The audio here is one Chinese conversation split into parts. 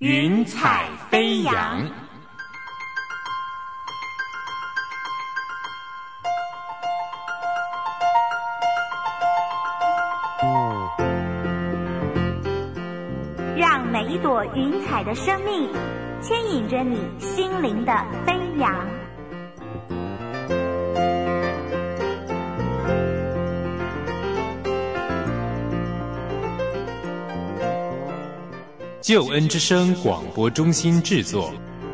云彩飞扬。 让每一朵云彩的生命牵引着你心灵的飞扬。 救恩之声广播中心制作。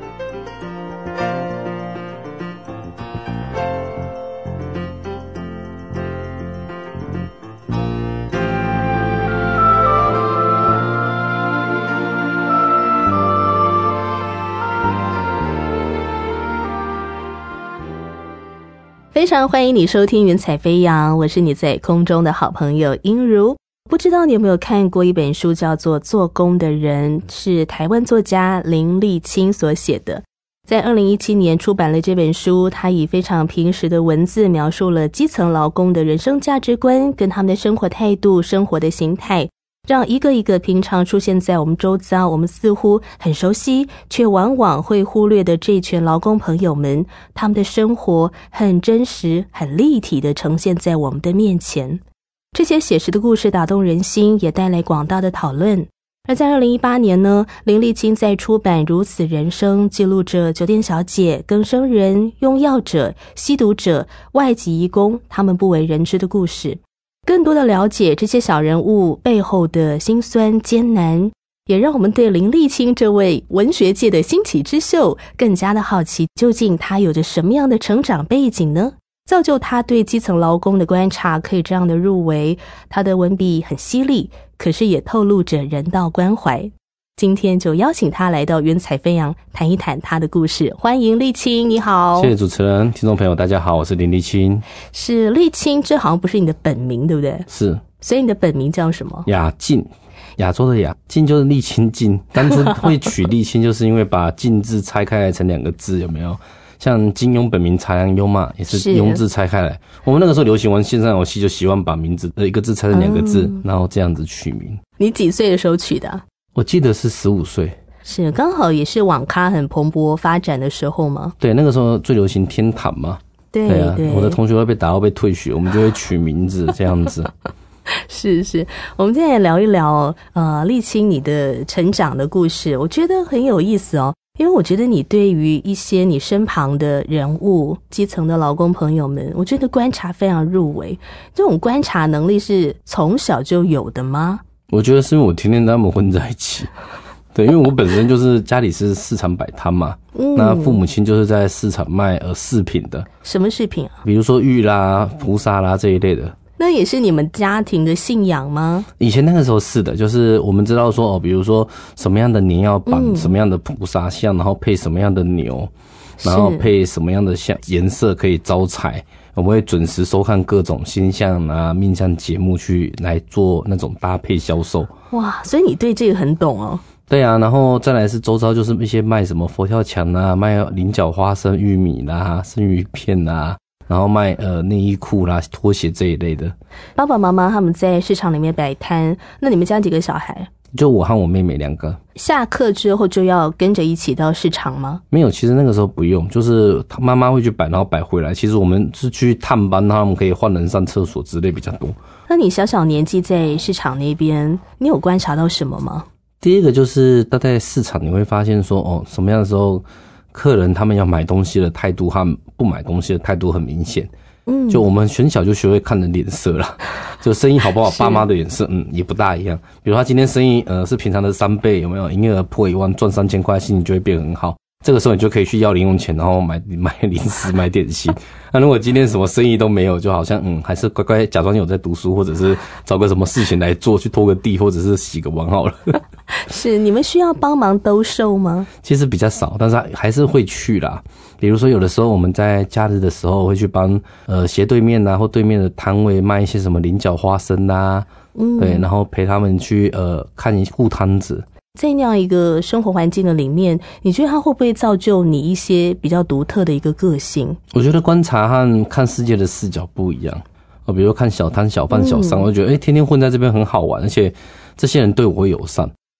非常欢迎你收听云彩飞扬，我是你在空中的好朋友英如。不知道你有没有看过一本书叫做《做工的人》，是台湾作家林立青所写的。在2017年出版了这本书，他以非常平实的文字描述了基层劳工的人生价值观跟他们的生活态度、生活的形态，让一个一个平常出现在我们周遭，我们似乎很熟悉却往往会忽略的这群劳工朋友们，他们的生活很真实、很立体地呈现在我们的面前。这些写实的故事打动人心，也带来广大的讨论。而在2018年呢，林立青在出版《如此人生》，记录着酒店小姐、更生人、用药者、吸毒者、外籍移工他们不为人知的故事，更多的了解这些小人物背后的辛酸艰难，也让我们对林立青这位文学界的新起之秀更加的好奇，究竟他有着什么样的成长背景呢？造就他对基层劳工的观察可以这样的入围。他的文笔很犀利，可是也透露着人道关怀。今天就邀请他来到云彩飞扬，谈一谈他的故事。欢迎立青，你好。 谢谢主持人，听众朋友大家好，我是林立青。 是立青，这好像不是你的本名对不对？ 是。 所以你的本名叫什么？ 雅进，亚洲的亚，进就是立青进，当初会取立青就是因为把进字拆开来成两个字，有没有？像金庸本名查良镛嘛，也是庸字拆开来。我们那个时候流行玩线上游戏，就喜欢把名字的一个字拆成两个字，然后这样子取名。 你几岁的时候取的啊？ 我记得是15岁。 是刚好也是网咖很蓬勃发展的时候吗？ 对，那个时候最流行天堂嘛。对啊，我的同学会被打到被退学，我们就会取名字这样子。 是，我们今天也聊一聊立青你的成长的故事，我觉得很有意思哦。因为我觉得你对于一些你身旁的人物、基层的劳工朋友们，我觉得观察非常入微。这种观察能力是从小就有的吗？ 我觉得是因为我天天跟他们混在一起。对，因为我本身就是家里是市场摆摊嘛，那父母亲就是在市场卖饰品的。什么饰品啊？比如说玉啦、菩萨啦这一类的。 那也是你们家庭的信仰吗？ 以前那个时候是的，就是我们知道说比如说什么样的年要绑什么样的菩萨像，然后配什么样的牛，然后配什么样的像颜色可以招财，我们会准时收看各种星象啊、命相节目去来做那种搭配销售。 哇，所以你对这个很懂哦。 对啊，然后再来是周遭就是一些卖什么佛跳墙啊、卖菱角花生玉米啦、生鱼片啊，然后卖内衣裤啦、拖鞋这一类的。 爸爸妈妈他们在市场里面摆摊，那你们家几个小孩？ 就我和我妹妹2个。 下课之后就要跟着一起到市场吗？ 没有，其实那个时候不用，就是妈妈会去摆，然后摆回来。其实我们是去探班，他们可以换人上厕所之类比较多。 那你小年纪在市场那边，你有观察到什么吗？ 第一个就是在市场你会发现说什么样的时候客人他们要买东西的态度和不买东西的态度很明显。就我们很小就学会看人脸色啦，就生意好不好爸妈的脸色也不大一样。比如他今天生意是平常的3倍，有没有？营业额破1万，赚3000块，心情就会变很好。这个时候你就可以去要零用钱，然后买零食、买点心。那如果今天什么生意都没有，就好像还是乖乖假装有在读书，或者是找个什么事情来做，去拖个地，或者是洗个碗好了。 是，你们需要帮忙兜售吗？ 其实比较少，但是还是会去啦。比如说有的时候我们在假日的时候会去帮斜对面啊或对面的摊位卖一些什么菱角花生啊，对，然后陪他们去看护摊子。 在那样一个生活环境的里面，你觉得它会不会造就你一些比较独特的一个个性？ 我觉得观察和看世界的视角不一样。比如说看小摊小贩小商，我就觉得天天混在这边很好玩，而且这些人对我会友善。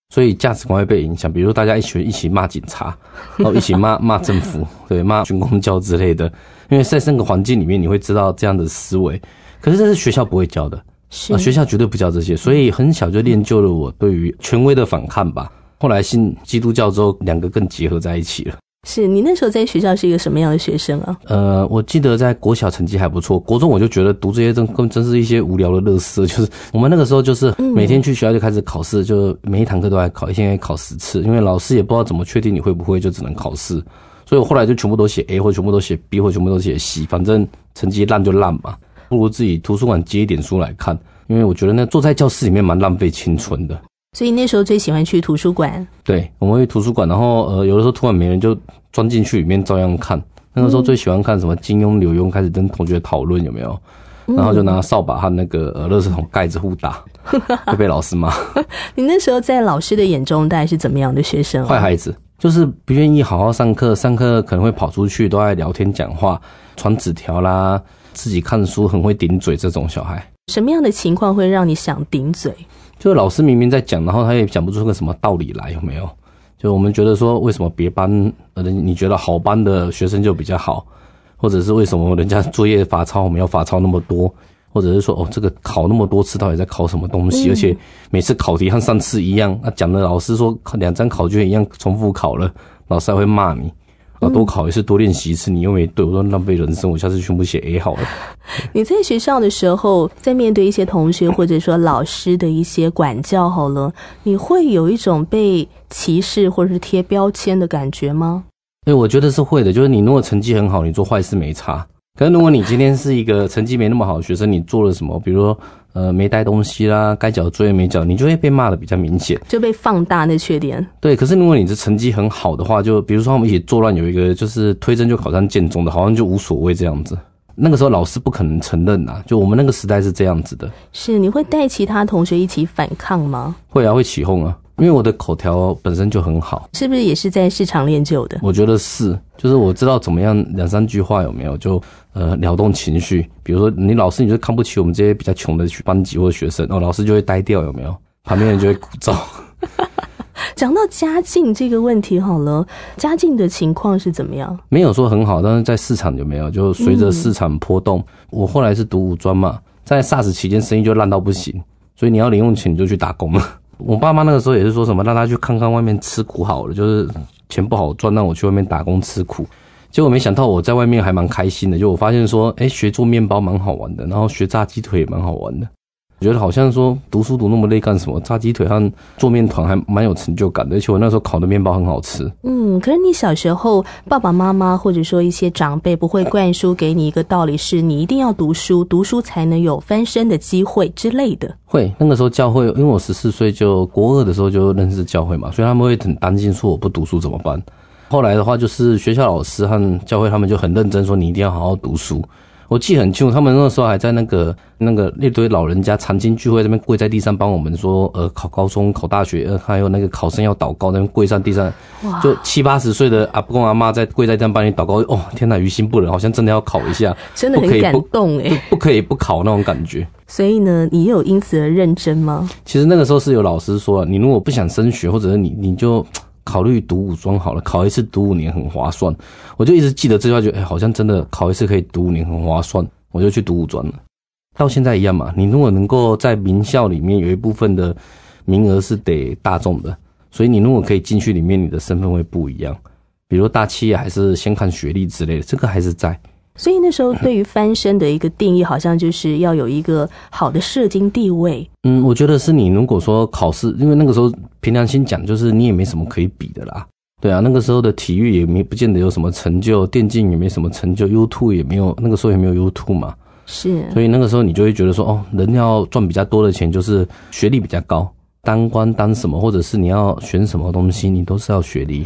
所以价值观会被影响。比如说大家一起骂警察，然后一起骂政府，对，骂军公教之类的。因为在那个环境里面，你会知道这样的思维。可是这是学校不会教的，学校绝对不教这些，所以很小就练就了我对于权威的反抗吧。后来信基督教之后，两个更结合在一起了。 是你那时候在学校是一个什么样的学生啊？ 我记得在国小成绩还不错，国中我就觉得读这些真是一些无聊的垃圾。就是我们那个时候就是每天去学校就开始考试，就每一堂课都在考，一天可以考10次，因为老师也不知道怎么确定你会不会，就只能考试。所以我后来就全部都写 A 或全部都写 B 或全部都写 C， 反正成绩烂就烂嘛，不如自己图书馆借一点书来看，因为我觉得那坐在教室里面蛮浪费青春的。 所以那时候最喜欢去图书馆。 对，我们会去图书馆，然后有的时候突然没人就钻进去里面照样看。那个时候最喜欢看什么金庸、柳庸，开始跟同学讨论有没有，然后就拿扫把和那个垃圾桶盖子互打，会被老师骂。 你那时候在老师的眼中大概是怎么样的学生啊？ 坏孩子，就是不愿意好好上课，上课可能会跑出去都在聊天讲话，传纸条啦，自己看书很会顶嘴这种小孩。 什么样的情况会让你想顶嘴？ 就老师明明在讲，然后他也讲不出个什么道理来，有没有？就我们觉得说，为什么别班你觉得好班的学生就比较好，或者是为什么人家作业罚抄我们要罚抄那么多，或者是说这个考那么多次到底在考什么东西，而且每次考题和上次一样，讲的老师说2张考卷一样重复考了，老师还会骂你。多考一次，多练习一次，你又没对，我说浪费人生，我下次全部写 A 好了。 你在学校的时候，在面对一些同学或者说老师的一些管教好了，你会有一种被歧视或者是贴标签的感觉吗？ 对，我觉得是会的，就是你如果成绩很好，你做坏事没差。可是如果你今天是一个成绩没那么好的学生，你做了什么，比如说没带东西啦，该缴作业没缴，你就会被骂的比较明显， 就被放大那缺点。 对，可是如果你的成绩很好的话，就比如说他们一起作乱，有一个就是推甄就考上建中的，好像就无所谓这样子。那个时候老师不可能承认啊，就我们那个时代是这样子的。 是，你会带其他同学一起反抗吗？ 会啊，会起哄啊，因为我的口条本身就很好。 是不是也是在市场练就的？ 我觉得是，就是我知道怎么样2-3句话有没有就撩动情绪。比如说你老师你就看不起我们这些比较穷的班级或者学生，老师就会呆掉有没有？旁边人就会鼓噪。 讲到家境这个问题好了，家境的情况是怎么样？ 没有说很好，但是在市场有没有就随着市场波动。我后来是读五专嘛，在 SARS 期间生意就烂到不行，所以你要零用钱你就去打工了。我爸妈那个时候也是说什么让他去看看外面吃苦好了，就是钱不好赚，让我去外面打工吃苦。结果没想到我在外面还蛮开心的，就我发现说学做面包蛮好玩的，然后学炸鸡腿也蛮好玩的。我觉得好像说读书读那么累干什么，炸鸡腿和做面团还蛮有成就感的，而且我那时候烤的面包很好吃。可是你小时候爸爸妈妈或者说一些长辈不会灌输给你一个道理是你一定要读书，读书才能有翻身的机会之类的？会， 那个时候教会，因为我14岁就国2的时候就认识教会嘛，所以他们会很担心说我不读书怎么办。后来的话就是学校老师和教会他们就很认真说你一定要好好读书。我记得很清楚，他们那时候还在那个一堆老人家禅经聚会那边跪在地上帮我们说考高中考大学还有那个考生要祷告，那边跪上地上，就70-80岁的阿公阿嬷在跪在地上帮你祷告。天哪，于心不忍，好像真的要考一下， 真的很感动不可以不考那种感觉。 所以呢，你有因此而认真吗？ 其实那个时候是有老师说你如果不想升学，或者是你就考虑读五专好了，考一次读5年很划算。我就一直记得这句话，觉得好像真的考一次可以读5年很划算，我就去读五专了。到现在一样嘛，你如果能够在名校里面有一部分的名额是给大众的，所以你如果可以进去里面，你的身份会不一样。比如大企业还是先看学历之类的，这个还是在。 所以那时候对于翻身的一个定义好像就是要有一个好的社经地位。 我觉得是你如果说考试，因为那个时候凭良心讲就是你也没什么可以比的啦。对啊，那个时候的体育也不见得有什么成就，电竞也没什么成就， YouTube 也没有，那个时候也没有 YouTube 嘛。 是， 所以那个时候你就会觉得说人要赚比较多的钱就是学历比较高，当官当什么或者是你要选什么东西你都是要学历。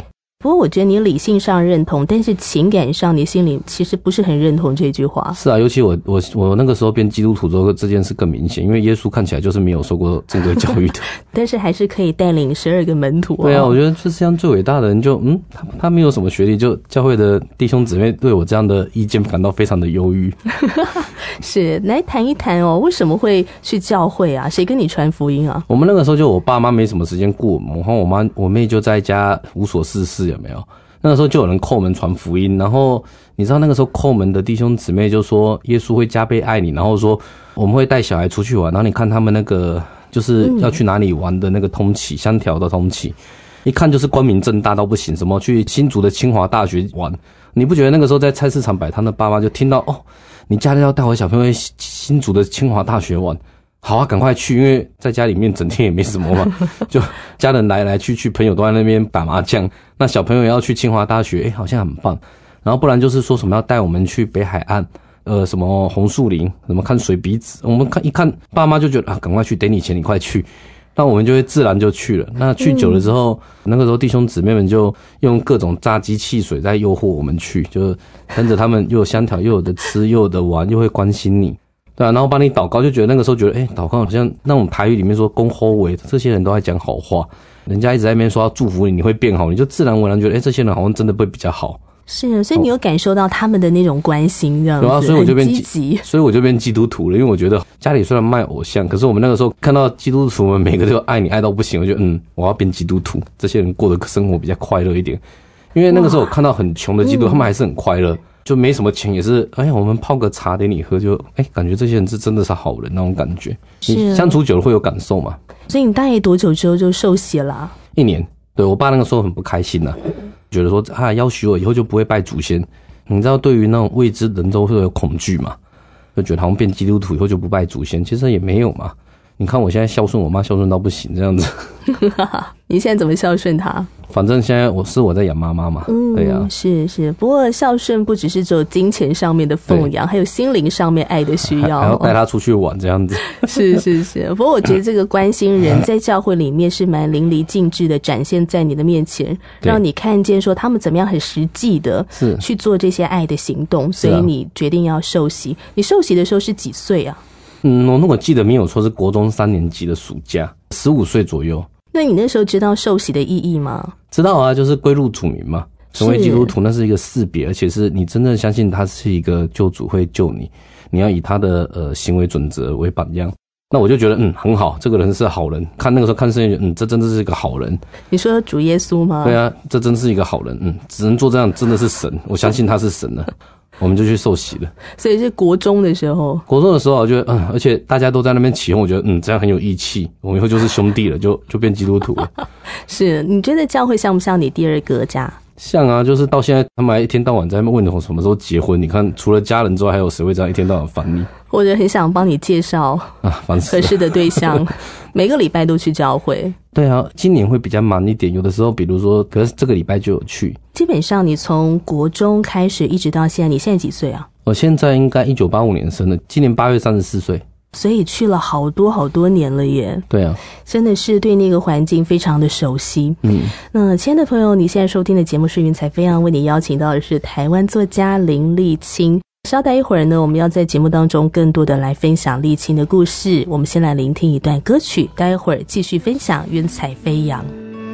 不过我觉得你理性上认同，但是情感上你心里其实不是很认同这句话。 是啊，尤其我那个时候变基督徒之后，这件事更明显，因为耶稣看起来就是没有受过正规教育的， 但是还是可以带领12个门徒。 对啊，我觉得这世上最伟大的人就他没有什么学历，就教会的弟兄姊妹对我这样的意见感到非常的忧郁。 是，来谈一谈为什么会去教会啊？谁跟你传福音啊？ 我们那个时候就我爸妈没什么时间顾我们，然后我妹就在家无所事事，有没有？那个时候就有人叩门传福音，然后你知道那个时候叩门的弟兄姊妹就说耶稣会加倍爱你，然后说我们会带小孩出去玩，然后你看他们那个就是要去哪里玩的那个通缉，香条的通缉，一看就是光明正大到不行，什么去新竹的清华大学玩，你不觉得那个时候在菜市场摆摊的爸妈就听到你家里要带我小朋友去新竹的清华大学玩，好啊，赶快去，因为在家里面整天也没什么嘛，就家人来来去去，朋友都在那边打麻将，那小朋友要去清华大学，好像很棒。然后不然就是说什么要带我们去北海岸，什么红树林，什么看水笔子，我们一看爸妈就觉得赶快去，给你钱你快去，那我们就会自然就去了。那去久了之后，那个时候弟兄姊妹们就用各种炸鸡汽水在诱惑我们去，就跟着他们又有香条，又有的吃，又有的玩，又会关心你。对啊，然后帮你祷告，就觉得那个时候觉得，祷告好像那种台语里面说恭候为，这些人都在讲好话，人家一直在那边说要祝福你，你会变好，你就自然而然觉得，这些人好像真的会比较好。 是，所以你有感受到他们的那种关心，这样子， 对啊，所以我就变积极， 所以我就变基督徒了，因为我觉得家里虽然卖偶像，可是我们那个时候看到基督徒们每个都爱你爱到不行，我就我要变基督徒，这些人过的生活比较快乐一点，因为那个时候我看到很穷的基督徒，他们还是很快乐。就没什么钱，也是我们泡个茶给你喝，就感觉这些人是真的是好人那种感觉。你相处久了会有感受嘛？ 所以你大概多久之后就受洗了 ？1年。对，我爸那个时候很不开心啊，觉得说要许我以后就不会拜祖先。你知道对于那种未知人都会有恐惧嘛，就觉得好像变基督徒以后就不拜祖先，其实也没有嘛。你看我现在孝顺我妈孝顺到不行这样子。 你现在怎么孝顺她？ 反正现在我在养妈妈嘛，对啊， 是。不过孝顺不只是只有金钱上面的奉养，还有心灵上面爱的需要， 还要带她出去玩这样子。 是。不过我觉得这个关心人在教会里面是蛮淋漓尽致的，展现在你的面前，让你看见说他们怎么样很实际的去做这些爱的行动，所以你决定要受洗。你受洗的时候是几岁啊？ 我如果记得没有错是国中3年级的暑假，15岁左右。 那你那时候知道受洗的意义吗？ 知道啊，就是归入主名嘛，成为基督徒那是一个识别，而且是你真正相信他是一个救主会救你，你要以他的行为准则为榜样。那我就觉得很好，这个人是好人。看那个时候看圣经，这真的是一个好人。 你说主耶稣吗？ 对啊，这真是一个好人。只能做这样，真的是神，我相信他是神了。我们就去受洗了。 所以是国中的时候。 国中的时候，我觉得而且大家都在那边起哄，我觉得这样很有义气，我们以后就是兄弟了，就变基督徒了。 是，你觉得教会像不像你第二个家？ 像啊，就是到现在他们还一天到晚在那边问我什么时候结婚。你看，除了家人之外，还有谁会这样一天到晚烦你？ 或者很想帮你介绍烦死了合适的对象，每个礼拜都去教会。 对啊，今年会比较忙一点，有的时候比如说，可是这个礼拜就有去。 基本上你从国中开始一直到现在，你现在几岁啊？ 我现在应该1985年生的，今年8月34岁。 所以去了好多年了耶。 对啊， 真的是对那个环境非常的熟悉。那亲爱的朋友，你现在收听的节目是云彩飞扬，为你邀请到的是台湾作家林立青。稍待一会儿呢，我们要在节目当中更多的来分享立青的故事。我们先来聆听一段歌曲，待会儿继续分享云彩飞扬。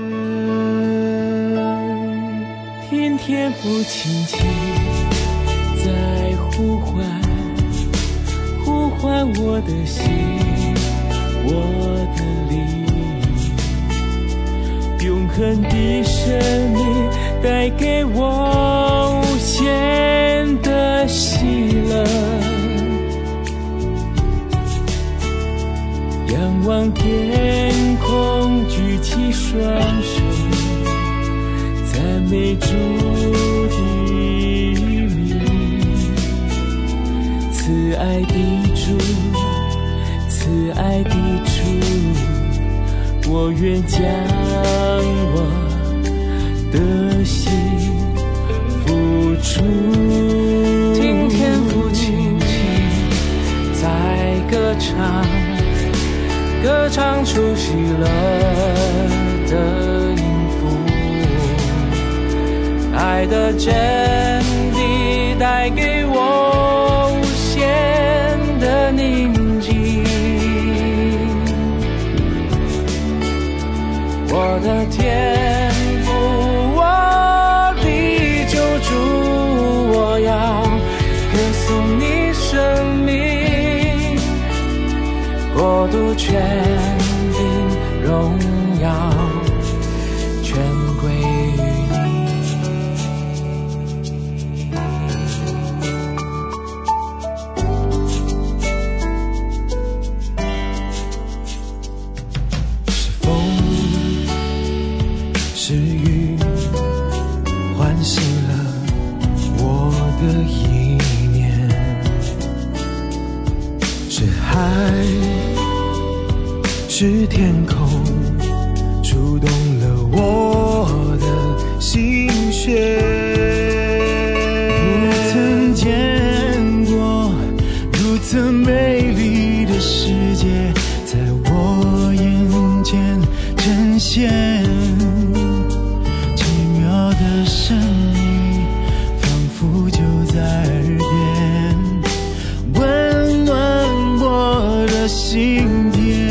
天天父亲亲在呼唤我的心，我的灵，永恒的生命带给我无限的喜乐。仰望天空，举起双手，赞美主的名，慈爱的主，慈爱的主，我愿将我的心付出。听天父轻轻在歌唱，歌唱出喜乐的音符， 的真谛带给我无限的宁静，我的天父，我的救主，我要歌颂你生命，国度权柄荣耀全归于你。是风是雨唤醒了我的意念，是海是天空触动了我的心弦，不曾见过如此美丽的世界在我眼前呈现，奇妙的声音仿佛就在耳边，温暖我的心田。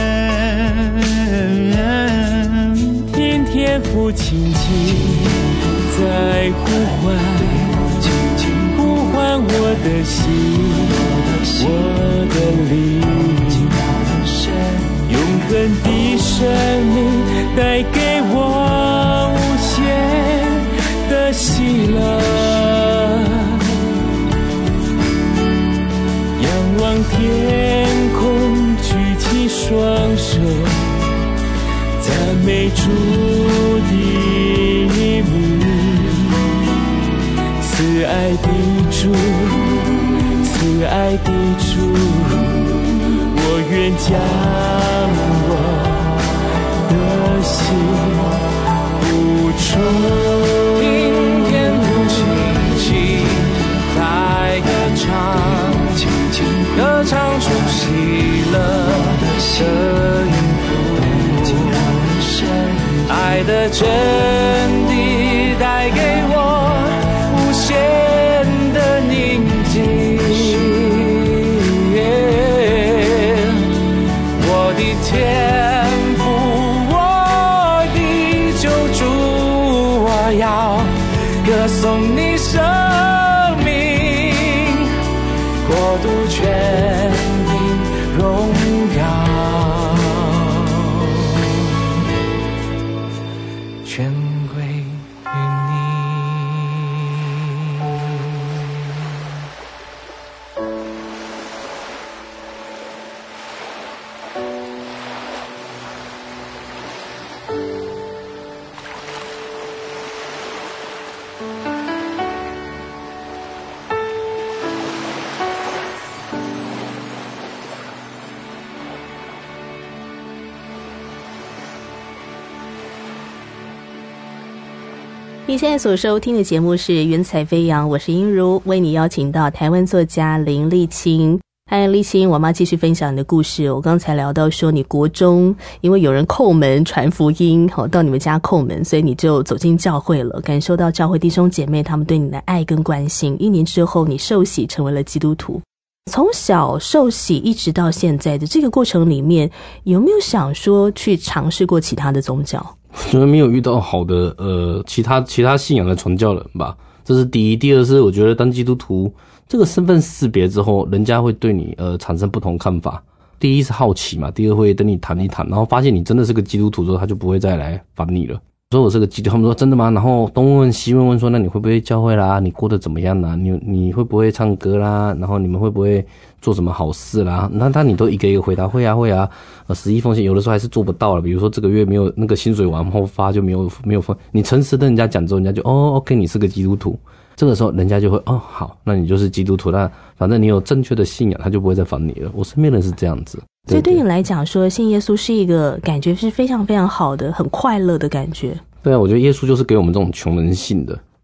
天父轻轻在呼唤，呼唤我的心，我的灵，永恒的生命带给我无限的喜乐。仰望天空，举起双手，赞美主的名，慈爱的主，慈爱的主，我愿将我的心付出。听天父轻轻在歌唱，歌唱出喜乐的音符，爱的真谛带给我无限的宁静，我的天父，我的救主，我要歌颂你生命，国度权柄荣耀全归于你。 你现在所收听的节目是《云彩飞扬》，我是英如，为你邀请到台湾作家林立青。嗨，立青，我们要继续分享你的故事。我刚才聊到说，你国中因为有人叩门传福音，到你们家叩门，所以你就走进教会了，感受到教会弟兄姐妹他们对你的爱跟关心。1年之后，你受洗成为了基督徒。从小受洗一直到现在的这个过程里面，有没有想说去尝试过其他的宗教？ 觉得没有遇到好的其他信仰的传教人吧，这是第一。第二是我觉得当基督徒这个身份识别之后，人家会对你产生不同看法。第一是好奇嘛，第二会跟你谈一谈，然后发现你真的是个基督徒之后，他就不会再来烦你了。说我是个基督徒，他们说真的吗？然后东问西问，问说那你会不会教会啦？你过得怎么样啦？你会不会唱歌啦？然后你们会不会做什么好事啦？那你都一个一个回答，会啊会啊，10亿奉献，有的时候还是做不到了。比如说这个月没有那个薪水往后发，就没有分。你诚实跟人家讲之后，人家就OK， 你是个基督徒。这个时候人家就会好，那你就是基督徒，那反正你有正确的信仰，他就不会再烦你了。我身边人是这样子。 所以对你来讲说，信耶稣是一个感觉是非常非常好的，很快乐的感觉。 对啊，我觉得耶稣就是给我们这种穷人信的。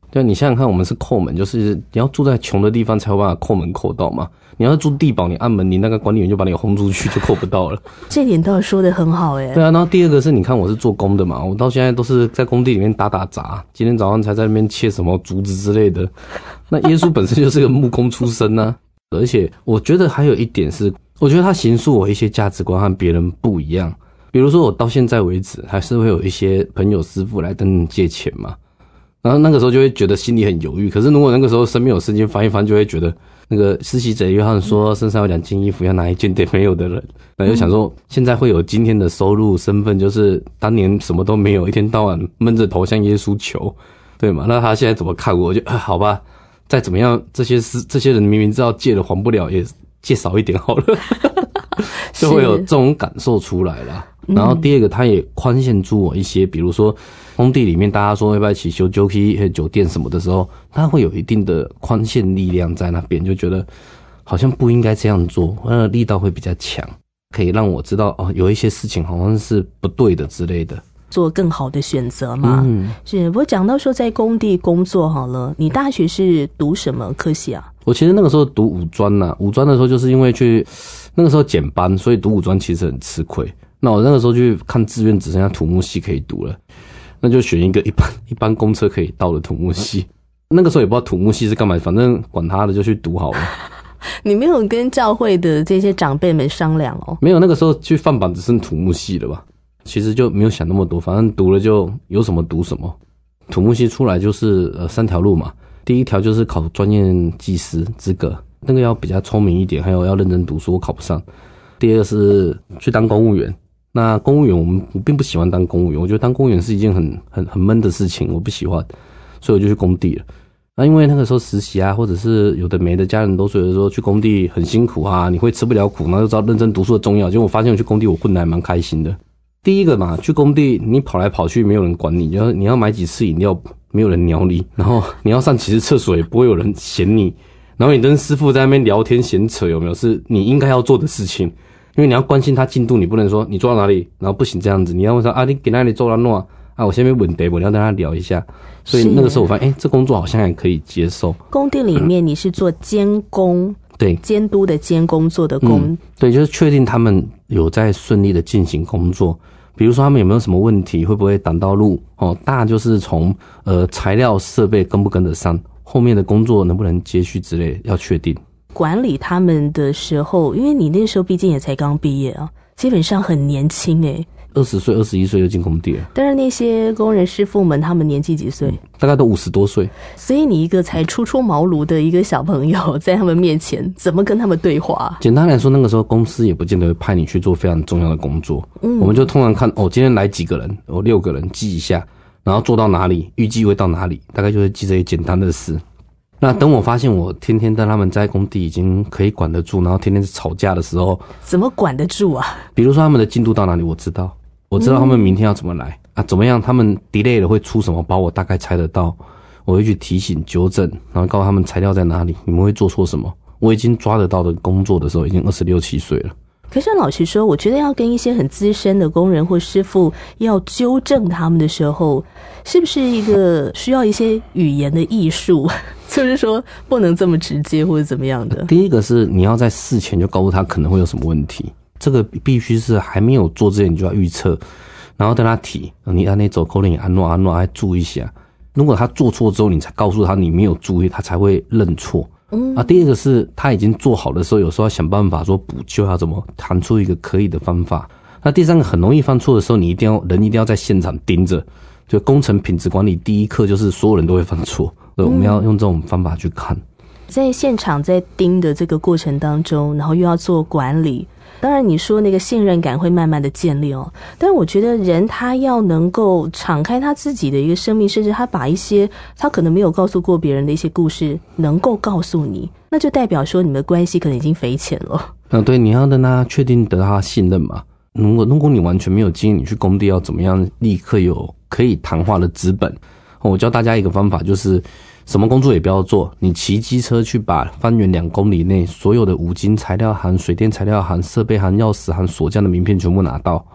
对，你想想看，我们是扣门，就是你要住在穷的地方才有办法扣门扣到嘛。你要住地堡，你按门，你那个管理员就把你轰出去，就扣不到了。 这点倒是说得很好耶。 对啊，然后第二个是，你看我是做工的嘛，我到现在都是在工地里面打杂，今天早上才在那边切什么竹子之类的。那耶稣本身就是个木工出身啊，而且我觉得还有一点是，我觉得他形塑我一些价值观和别人不一样。比如说我到现在为止，还是会有一些朋友师傅来跟你借钱嘛。然后那个时候就会觉得心里很犹豫，可是如果那个时候身边有圣经翻一翻，就会觉得那个施洗者约翰说身上有2件衣服要拿1件给没有的人，那就想说现在会有今天的收入身份，就是当年什么都没有，一天到晚闷着头向耶稣求，对嘛？那他现在怎么看我？就好吧，再怎么样这些人明明知道借了还不了，也借少一点好了。就会有这种感受出来啦。然后第二个，他也宽限住我一些，比如说工地里面大家说要不要一起修酒店什么的时候，他会有一定的宽限力量在那边，就觉得好像不应该这样做，力道会比较强，可以让我知道有一些事情好像是不对的之类的， 做更好的选择嘛。是。不过讲到说在工地工作好了，你大学是读什么科系啊？ 我其实那个时候读五专啊，五专的时候就是因为那个时候减班，所以读五专其实很吃亏。那我那个时候去看志愿，只剩下土木系可以读了，那就选一个一般公车可以到的土木系。那个时候也不知道土木系是干嘛，反正管他的就去读好了。 你没有跟教会的这些长辈们商量哦？ 没有，那个时候去放榜只剩土木系了吧？其实就没有想那么多，反正读了就有什么读什么。土木系出来就是3条路嘛，第一条就是考专业技师资格，那个要比较聪明一点，还有要认真读书，我考不上。第二个是去当公务员。那公务员我并不喜欢当公务员，我觉得当公务员是一件很闷的事情，我不喜欢，所以我就去工地了。那因为那个时候实习啊，或者是有的没的家人都觉得说去工地很辛苦啊，你会吃不了苦，然后就知道认真读书的重要。结果我发现我去工地我混得还蛮开心的。第一个嘛，去工地你跑来跑去没有人管你，你要买几次饮料没有人鸟你，然后你要上几次厕所也不会有人嫌你，然后你跟师傅在那边聊天闲扯，有没有是你应该要做的事情？因为你要关心他进度，你不能说你做到哪里，然后不行这样子，你要问他你给哪里做到哪啊？我先没问题，我要跟他聊一下。所以那个时候我发现，这工作好像还可以接受。 工地里面你是做监工， 对，监督的监，工作的工， 对，就是确定他们有在顺利的进行工作。比如说他们有没有什么问题，会不会挡到路大就是从材料设备跟不跟得上，后面的工作能不能接续之类要确定。 管理他们的时候，因为你那时候毕竟也才刚毕业啊，基本上很年轻 20岁21岁就进工地了。 但是那些工人师傅们他们年纪几岁？ 大概都50多岁。 所以你一个才初出茅庐的一个小朋友在他们面前怎么跟他们对话？ 简单来说，那个时候公司也不见得会派你去做非常重要的工作。我们就通常看今天来几个人，6个人记一下，然后做到哪里，预计会到哪里，大概就是记这些简单的事。那等我发现我天天跟他们在工地已经可以管得住，然后天天吵架的时候， 怎么管得住啊？ 比如说他们的进度到哪里我知道他们明天要怎么来怎么样，他们 delay 了会出什么包我大概猜得到，我会去提醒纠正，然后告诉他们材料在哪里，你们会做错什么，我已经抓得到的工作的时候已经26、7岁了。 可是老实说，我觉得要跟一些很资深的工人或师傅要纠正他们的时候，是不是一个需要一些语言的艺术？就是说不能这么直接或者怎么样的。 第一个是你要在事前就告诉他可能会有什么问题，这个必须是还没有做之前你就要预测，然后跟他提你按那走口令安诺还注意一下，如果他做错之后你才告诉他你没有注意，他才会认错。第二个是他已经做好的时候，有时候要想办法说补救，要怎么弹出一个可以的方法。那第三个很容易犯错的时候，你人一定要在现场盯着，就工程品质管理第一课就是所有人都会犯错，我们要用这种方法去看。 在现场在盯的这个过程当中，然后又要做管理，当然你说那个信任感会慢慢的建立但是我觉得人他要能够敞开他自己的一个生命，甚至他把一些他可能没有告诉过别人的一些故事能够告诉你，那就代表说你们的关系可能已经匪浅了。 对，你要让他确定得到他信任嘛。如果你完全没有经验，你去工地要怎么样立刻有可以谈话的资本？我教大家一个方法，就是什么工作也不要做，你骑机车去把方圆2公里内所有的五金材料行、水电材料行、设备行、钥匙行、锁匠的名片全部拿到，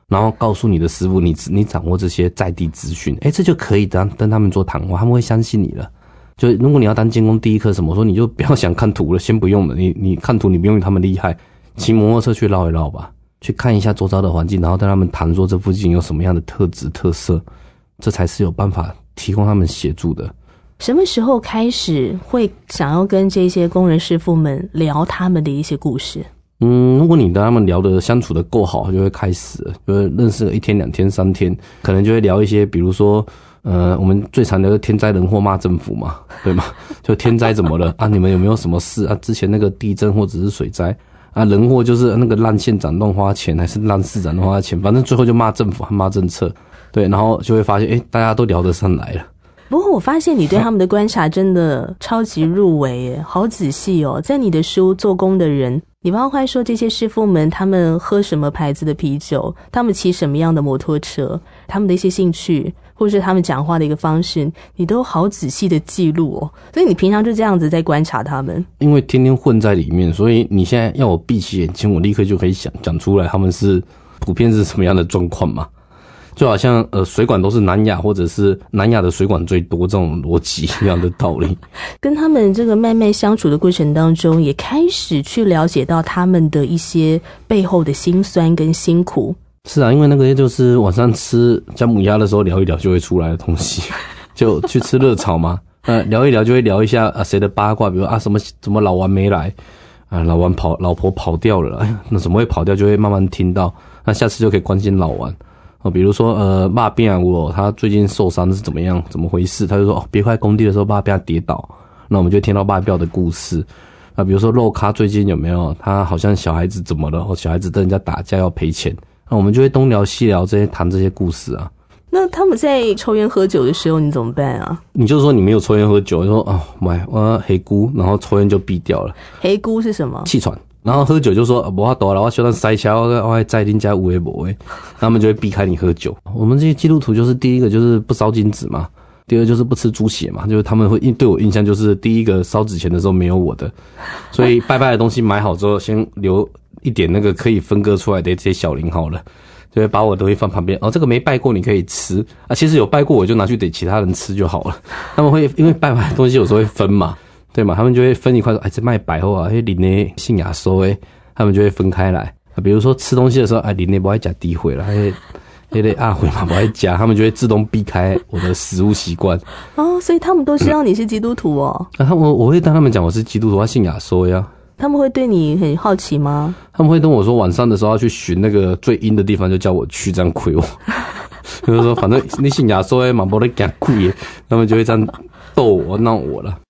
然后告诉你的师傅你掌握这些在地资讯，这就可以跟他们做谈话，他们会相信你了。就如果你要当监工第一课什么，我说你就不要想看图了，先不用了，你看图你不用他们厉害，骑摩托车去绕一绕吧，去看一下周遭的环境，然后跟他们谈说这附近有什么样的特质特色，这才是有办法提供他们协助的。 什么时候开始会想要跟这些工人师傅们聊他们的一些故事？ 如果你跟他们聊的相处的够好，就会开始了，就会认识了1天2天3天，可能就会聊一些，比如说我们最常聊的天灾人祸骂政府嘛，对吗？就天灾怎么了啊？你们有没有什么事啊？之前那个地震或者是水灾啊，人祸就是那个烂县长乱花钱，还是烂市长乱花钱，反正最后就骂政府和骂政策，对，然后就会发现大家都聊得上来了。 不过我发现你对他们的观察真的超级入微耶，好仔细哦。在你的书做工的人，你包括说这些师傅们他们喝什么牌子的啤酒，他们骑什么样的摩托车，他们的一些兴趣，或是他们讲话的一个方式，你都好仔细的记录哦。所以你平常就这样子在观察他们。因为天天混在里面，所以你现在要我闭起眼睛，我立刻就可以讲出来他们是普遍是什么样的状况嘛。就好像水管都是南亚，或者是南亚的水管最多，这种逻辑一样的道理。跟他们这个慢慢相处的过程当中，也开始去了解到他们的一些背后的辛酸跟辛苦。是啊，因为那个就是晚上吃姜母鸭的时候聊一聊就会出来的东西，就去吃热炒嘛，聊一聊就会聊一下谁的八卦，比如什么老王没来啊，老婆跑掉了，那怎么会跑掉？就会慢慢听到，那下次就可以关心老王。比如说爸变他最近受伤是怎么回事，他就说别快工地的时候爸变跌倒，那我们就听到爸变的故事。比如说肉咖最近有没有他好像小孩子怎么了，或小孩子跟人家打架要赔钱，那我们就会东聊西聊谈这些故事啊。那他们在抽烟喝酒的时候你怎么办啊？你就说你没有抽烟喝酒，你说我黑姑，然后抽烟就避掉了。黑姑是什么？气喘。然后喝酒就说没办法了，我小段塞车，我还在恁家有的没的，他们就会避开你喝酒。我们这些基督徒就是第一个就是不烧金纸嘛，第二就是不吃猪血嘛，就是他们会对我印象就是第一个烧纸钱的时候没有我的，所以拜拜的东西买好之后先留一点那个可以分割出来的这些小零好了，就会把我的东西放旁边。这个没拜过你可以吃啊，其实有拜过我就拿去给其他人吃就好了。他们会因为拜拜的东西有时候会分嘛。对嘛，他们就会分一块说这卖百货啊，里内信雅收他们就会分开来。比如说吃东西的时候里内不爱加诋毁了，那个阿毁嘛不爱加，他们就会自动避开我的食物习惯。所以他们都知道你是基督徒哦。我会跟他们讲我是基督徒，他信雅收呀。他们会对你很好奇吗？他们会跟我说晚上的时候要去寻那个最阴的地方，就叫我去这样亏我。就是说反正你信雅收嘛，没得讲亏耶，他们就会这样逗我闹我了。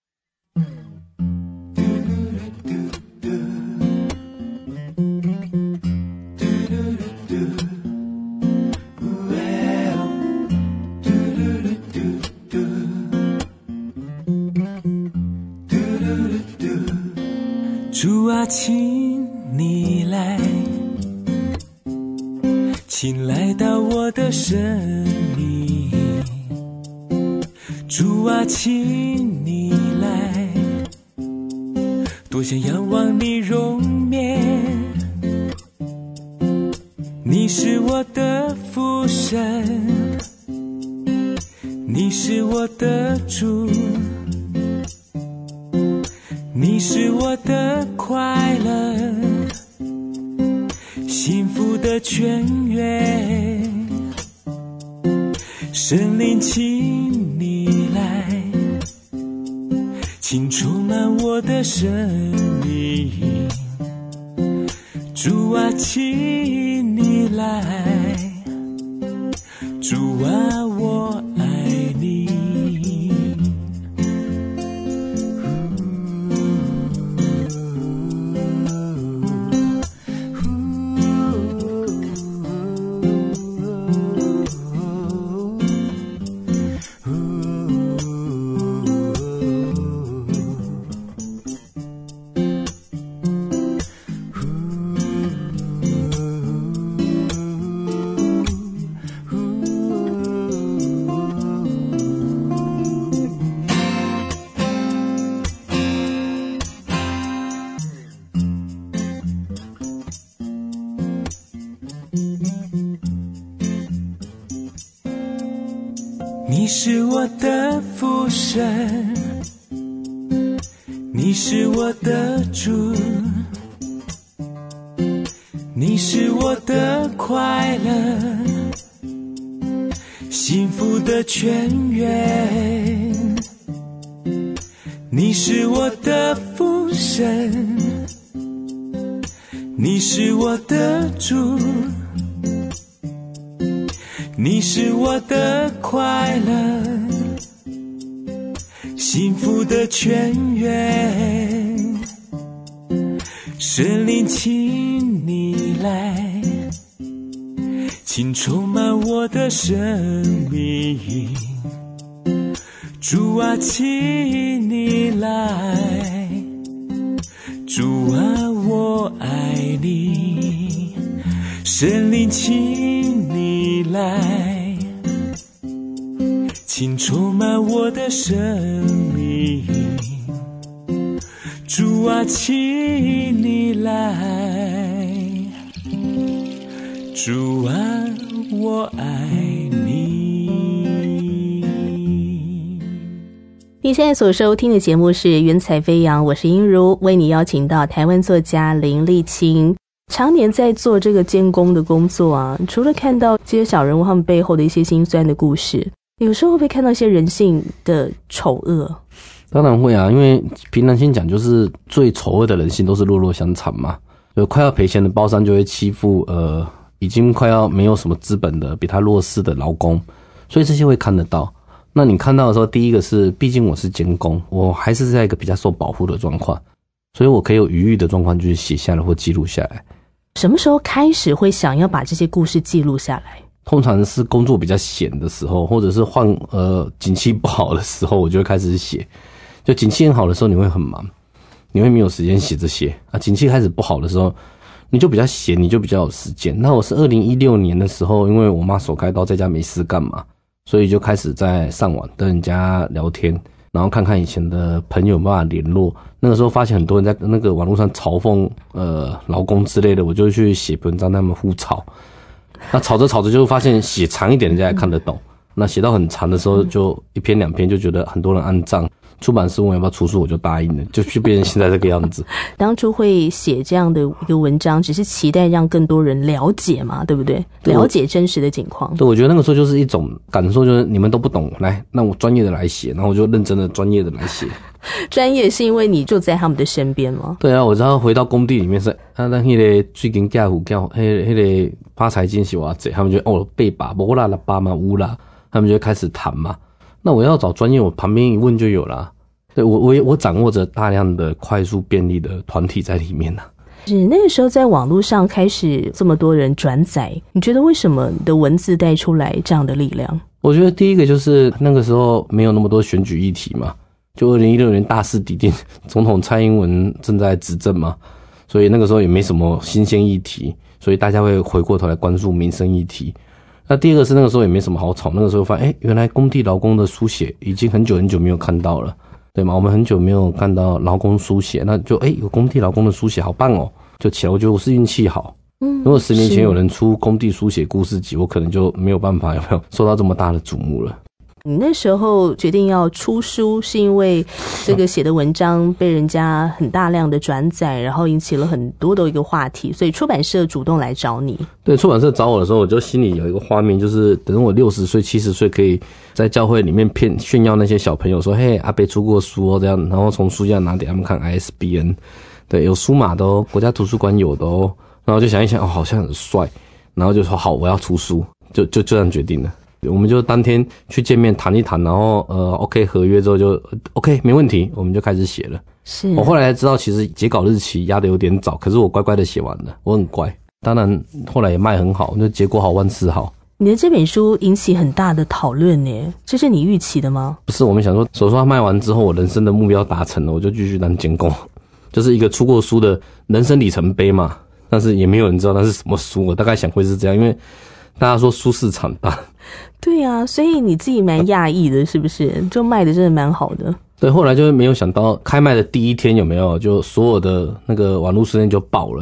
主啊，请你来，请来到我的生命。主啊，请你来，多想仰望你容面。你是我的父神，你是我的主，你是我的快乐，幸福的泉源。圣灵，请你来，请充满我的生命。主啊，请你来，主啊，我爱你。 我的福神，你是我的主，你是我的快乐，幸福的泉源。你是我的福神，你是我的主，你是我的快乐，幸福的泉源。圣灵请你来，请充满我的生命。主啊，请你来，主啊，我爱你。圣灵请你来，请充满我的生命。主啊，请你来，主啊，我爱你。 你现在所收听的节目是《云彩飞扬》，我是英如，为你邀请到台湾作家林立青。常年在做这个监工的工作啊，除了看到这些小人物他们背后的一些辛酸的故事，有时候会不会看到一些人性的丑恶？ 当然会啊，因为凭良心讲，就是最丑恶的人性都是弱肉相残嘛。有快要赔钱的包商就会欺负已经快要没有什么资本的比他弱势的劳工，所以这些会看得到。那你看到的时候，第一个是毕竟我是监工，我还是在一个比较受保护的状况，所以我可以有余裕的状况就是写下来或记录下来。 什么时候开始会想要把这些故事记录下来？ 通常是工作比较闲的时候，或者是景气不好的时候，我就会开始写。就景气很好的时候你会很忙，你会没有时间写这些啊。景气开始不好的时候你就比较闲，你就比较有时间。那我是2016年的时候，因为我妈手开刀在家没事干嘛，所以就开始在上网跟人家聊天，然后看看以前的朋友有办法联络。那个时候发现很多人在那个网络上嘲讽劳工之类的，我就去写文章他们互吵。那吵着吵着就发现写长一点人家也看得懂，那写到很长的时候就一篇两篇就觉得很多人按赞，出版社问要不要出书我就答应了，就变成现在这个样子。 当初会写这样的一个文章只是期待让更多人了解嘛，对不对？了解真实的情况。 对，我觉得那个时候就是一种感受，就是你们都不懂，来让我专业的来写，然后我就认真的专业的来写。 专业是因为你就在他们的身边吗？ 对啊，我知道回到工地里面是那个最近假户叫那个发财金是多少，他们就8把没啦8嘛5啦，他们就开始谈嘛。那我要找专业，我旁边一问就有啦。对，我掌握着大量的快速便利的团体在里面啊。 是那个时候在网络上开始这么多人转载，你觉得为什么你的文字带出来这样的力量？ 我觉得第一个就是那个时候没有那么多选举议题嘛，就2016年大势已定，总统蔡英文正在执政嘛，所以那个时候也没什么新鲜议题，所以大家会回过头来关注民生议题。那第二个是那个时候也没什么好吵，那个时候发现原来工地劳工的书写已经很久很久没有看到了，对吗？我们很久没有看到劳工书写，那就有工地劳工的书写好棒哦，就起来。我觉得我是运气好，如果10年前有人出工地书写故事集，我可能就没有办法受到这么大的瞩目了。 你那时候决定要出书，是因为这个写的文章被人家很大量的转载，然后引起了很多的一个话题，所以出版社主动来找你。对， 出版社找我的时候，我就心里有一个画面，就是等我60岁、70岁，可以在教会里面炫耀那些小朋友说：“嘿，阿伯出过书哦，这样。”然后从书架拿给他们看 ISBN， 对，有书码的哦，国家图书馆有的哦。然后就想一想，好像很帅，然后就说好，我要出书，就这样决定了。我们就当天去见面谈一谈，然后OK 合约之后就 OK 没问题，我们就开始写了。 是我后来才知道，其实截稿日期压得有点早，可是我乖乖的写完了，我很乖。当然后来也卖很好，就结果好万事好。 你的这本书引起很大的讨论耶，这是你预期的吗？ 不是，我们想说手刷卖完之后，我人生的目标达成了，我就继续当监工，就是一个出过书的人生里程碑嘛。但是也没有人知道那是什么书，我大概想会是这样，因为大家说书市场大。 对啊，所以你自己蛮讶异的，是不是？就卖的真的蛮好的。 对，后来就没有想到开卖的第一天有没有，就所有的那个网络书店就爆了，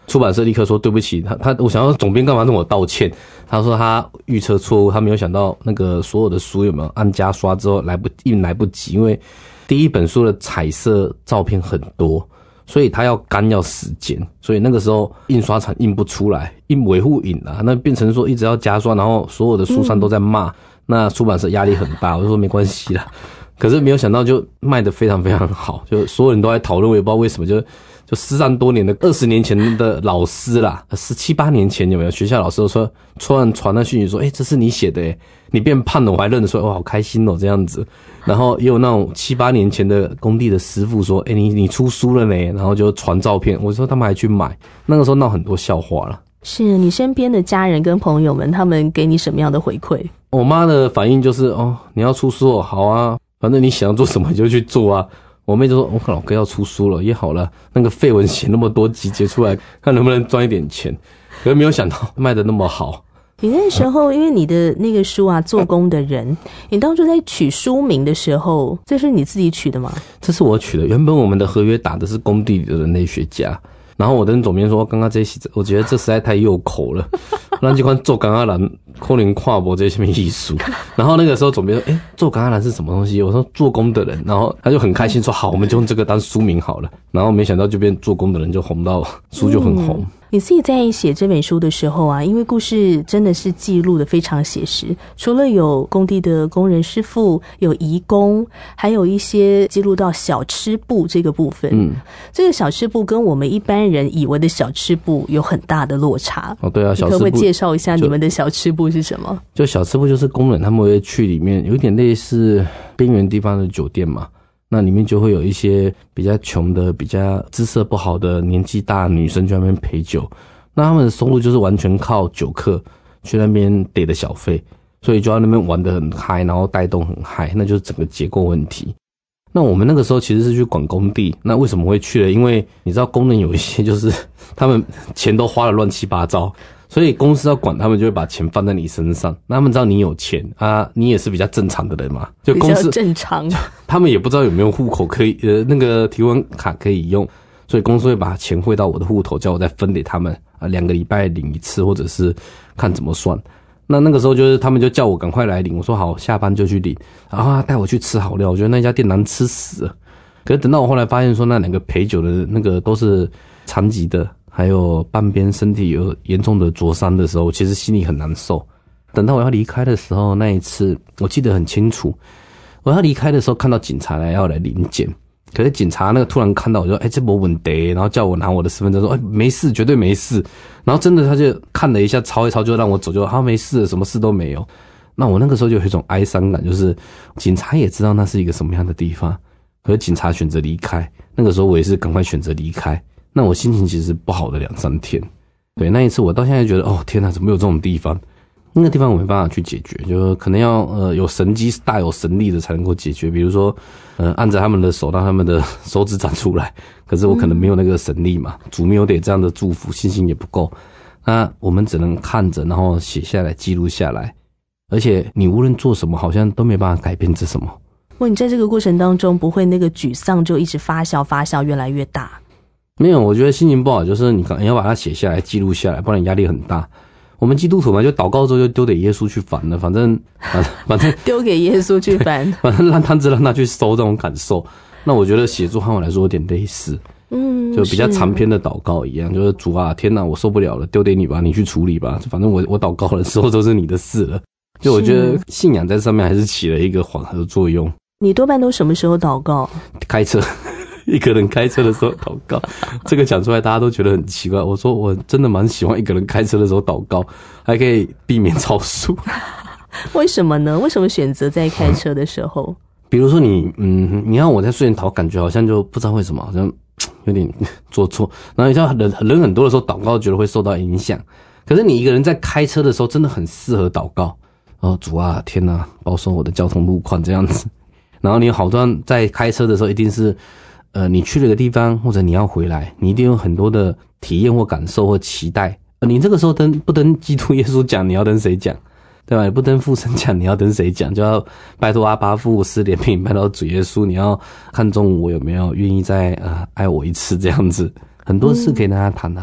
出版社立刻说对不起，我想要总编干嘛跟我道歉？他说他预测错误，他没有想到那个所有的书有没有按加刷之后来不及，因为第一本书的彩色照片很多，所以他要干要时间，所以那个时候印刷厂印不出来，印维护印啊，那变成说一直要加刷，然后所有的书商都在骂，那出版社压力很大。我就说没关系啦，可是没有想到就卖得非常非常好，就所有人都在讨论，我也不知道为什么，就失散多年的20年前的老师啦，17、18年前有没有学校老师都说突然传那讯息说，这是你写的你变胖了，我还认得说哇好开心这样子。然后也有那种7、8年前的工地的师傅说，你出书了呢，然后就传照片，我说他们还去买，那个时候闹很多笑话啦。 是你身边的家人跟朋友们，他们给你什么样的回馈？ 我妈的反应就是你要出书好啊，反正你想要做什么就去做啊。我妹就说我老哥要出书了也好了，那个废文写那么多集结出来，看能不能赚一点钱。可是没有想到卖得那么好。 你那时候因为你的那个书啊，做工的人，你当初在取书名的时候，这是你自己取的吗？ 这是我取的，原本我们的合约打的是工地里的人类学家，然后我跟总编说刚刚这些我觉得这实在太拗口了，咱这款做钢阿兰可能看不这什么艺术。然后那个时候总编说做钢阿兰是什么东西？我说做工的人，然后他就很开心说好，我们就用这个当书名好了。然后没想到就变做工的人，就红到书就很红。 你自己在写这本书的时候啊，因为故事真的是记录的非常写实，除了有工地的工人师傅，有移工，还有一些记录到小吃部这个部分。这个小吃部跟我们一般人以为的小吃部有很大的落差。 对啊，小吃部， 你可不可以介绍一下你们的小吃部是什么？ 就小吃部就是工人他们会去里面，有点类似边缘地方的酒店嘛。那里面就会有一些比较穷的、比较姿色不好的年纪大的女生去那边陪酒，那他们的收入就是完全靠酒客去那边给的小费，所以就在那边玩得很嗨，然后带动很嗨，那就是整个结构问题。那我们那个时候其实是去管工地，那为什么会去呢？因为你知道工人有一些就是他们钱都花得乱七八糟，所以公司要管他们就会把钱放在你身上，那他们知道你有钱啊，你也是比较正常的人嘛，就公司比较正常， 他们也不知道有没有户口可以那个提款卡可以用，所以公司会把钱汇到我的户头，叫我再分给他们2个礼拜领一次，或者是看怎么算。那个时候就是他们就叫我赶快来领，我说好，下班就去领，然后他带我去吃好料，我觉得那家店难吃死了。可是等到我后来发现说那2个陪酒的那个都是残疾的，还有半边身体有严重的灼伤的时候，其实心里很难受。等到我要离开的时候，那一次我记得很清楚，我要离开的时候看到警察要来临检，可是警察那个突然看到我说这没问题，然后叫我拿我的身份证说没事，绝对没事。然后真的他就看了一下，抄一抄就让我走，就没事了，什么事都没有。那我那个时候就有一种哀伤感，就是警察也知道那是一个什么样的地方，可是警察选择离开，那个时候我也是赶快选择离开。那我心情其实不好的2、3天。对，那一次我到现在觉得天哪，怎么有这种地方？那个地方我没办法去解决，就可能要有神机大有神力的才能够解决，比如说按着他们的手让他们的手指长出来，可是我可能没有那个神力嘛，主没有给这样的祝福，信心也不够。那我们只能看着，然后写下来记录下来，而且你无论做什么好像都没办法改变这什么。 你在这个过程当中不会那个沮丧就一直发酵越来越大？ 没有，我觉得心情不好就是你要把它写下来记录下来，不然压力很大。我们基督徒嘛，就祷告之后就丢给耶稣去烦了，反正丢给耶稣去烦， 反正让他去收这种感受。那我觉得写作和我来说有点类似，就比较长篇的祷告一样，就是主啊，天哪，我受不了了，丢给你吧，你去处理吧，反正我祷告了之后都是你的事了。就我觉得信仰在上面还是起了一个缓和作用。 你多半都什么时候祷告？ 开车。一个人开车的时候祷告，这个讲出来大家都觉得很奇怪。我说我真的蛮喜欢一个人开车的时候祷告，还可以避免超速。 为什么呢？为什么选择在开车的时候？ 比如说你让我在睡前祷，感觉好像就不知道为什么，好像有点做错。然后你知道人很多的时候祷告，觉得会受到影响。可是你一个人在开车的时候，真的很适合祷告。主啊，天哪，保守我的交通路况这样子。然后你好多人在开车的时候，一定是你去了个地方，或者你要回来，你一定有很多的体验或感受或期待。你这个时候不登基督耶稣讲，你要登谁讲？对吧？你不登父神讲，你要登谁讲？就要拜托阿爸父施怜悯，拜托主耶稣，你要看中我有没有愿意再爱我一次这样子。很多事可以跟他谈啊。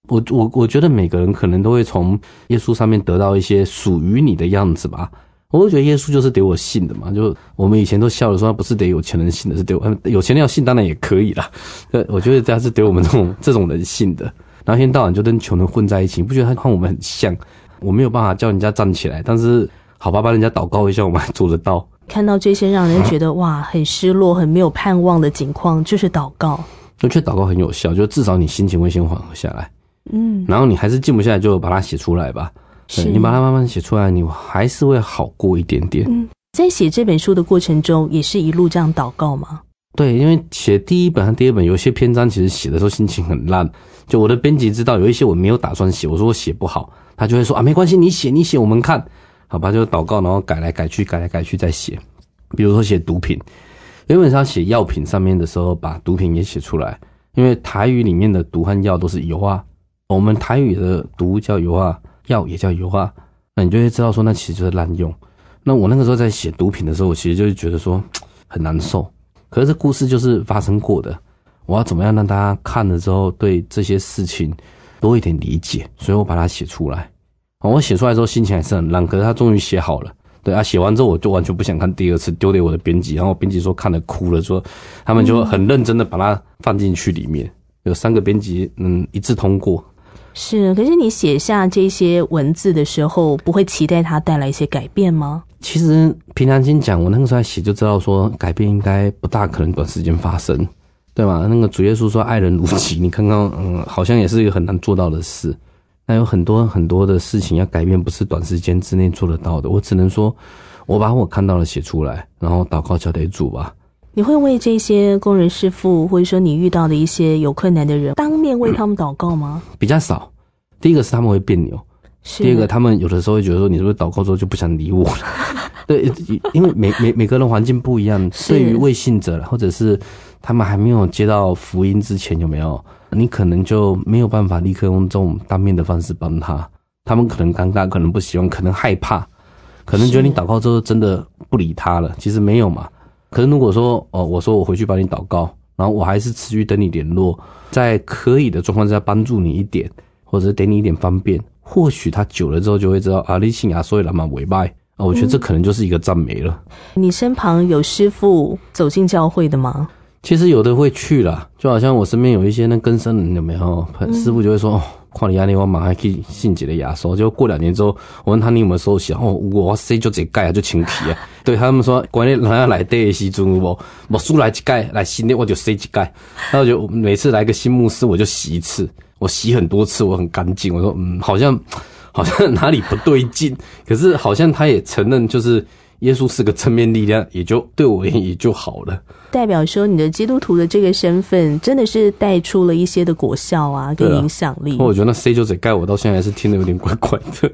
我觉得每个人可能都会从耶稣上面得到一些属于你的样子吧。我会觉得耶稣就是得我信的嘛，就我们以前都笑着说他不是得有钱人信的，是得有钱人要信当然也可以啦。我觉得他是得我们这种人信的，然后一天到晚就跟穷人混在一起，你不觉得他和我们很像？我没有办法叫人家站起来，但是好吧，帮人家祷告一下我们还做得到。 看到这些让人觉得哇很失落很没有盼望的情况，就是祷告。 我觉得祷告很有效，就至少你心情会先缓和下来，然后你还是静不下来就把它写出来吧。你把它慢慢写出来，你还是会好过一点点。 在写这本书的过程中也是一路这样祷告吗？ 对，因为写第一本和第二本有些篇章其实写的时候心情很烂，就我的编辑知道有一些我没有打算写，我说我写不好，他就会说啊没关系，你写我们看，好吧，就祷告然后改来改去再写。比如说写毒品，原本是要写药品上面的时候把毒品也写出来，因为台语里面的毒和药都是油啊，我们台语的毒叫油啊，药也叫油啊，那你就会知道说那其实就是滥用。那我那个时候在写毒品的时候，我其实就是觉得说很难受，可是这故事就是发生过的，我要怎么样让大家看了之后对这些事情多一点理解，所以我把它写出来。我写出来之后心情还是很烂，可是他终于写好了。对啊，写完之后我就完全不想看第二次，丢给我的编辑，然后编辑说看了哭了，说他们就很认真的把它放进去里面，有3个编辑一致通过。 是，可是你写下这些文字的时候不会期待它带来一些改变吗？ 其实凭良心讲，我那个时候在写就知道说改变应该不大可能短时间发生，对吗？那个主耶稣说爱人如己，你看看好像也是一个很难做到的事。那有很多很多的事情要改变不是短时间之内做得到的，我只能说我把我看到的写出来，然后祷告交给主吧。 你会为这些工人师傅或者说你遇到的一些有困难的人当面为他们祷告吗？ 比较少。第一个是他们会别扭，第二个他们有的时候会觉得说你是不是祷告之后就不想理我了对，因为每个人环境不一样，对于未信者或者是他们还没有接到福音之前，有没有你可能就没有办法立刻用这种当面的方式帮他们可能尴尬，可能不喜欢，可能害怕，可能觉得你祷告之后真的不理他了，其实没有嘛。可是如果说我说我回去帮你祷告，然后我还是持续等你联络，在可以的状况下帮助你一点，或者是给你一点方便，或许他久了之后就会知道啊，你信耶稣的人嘛不坏啊，我觉得这可能就是一个赞美了。 你身旁有师父走进教会的吗？ 其实有的会去啦，就好像我身边有一些那更生人有没有，师父就会说看你这样我马上去信一个耶稣，就过2年之后我问他你有没有受洗，我洗就一届就清气啊。对他们说关于人家来底的时阵有没输来一届来新的我就洗一届，然后就每次来个新牧师我就洗一次，我洗很多次，我很干净。我说好像哪里不对劲，可是好像他也承认就是耶稣是个正面力量，也就对我也就好了。 代表说你的基督徒的这个身份真的是带出了一些的果效啊跟影响力。 我觉得那 C 就得盖我到现在还是听得有点怪怪的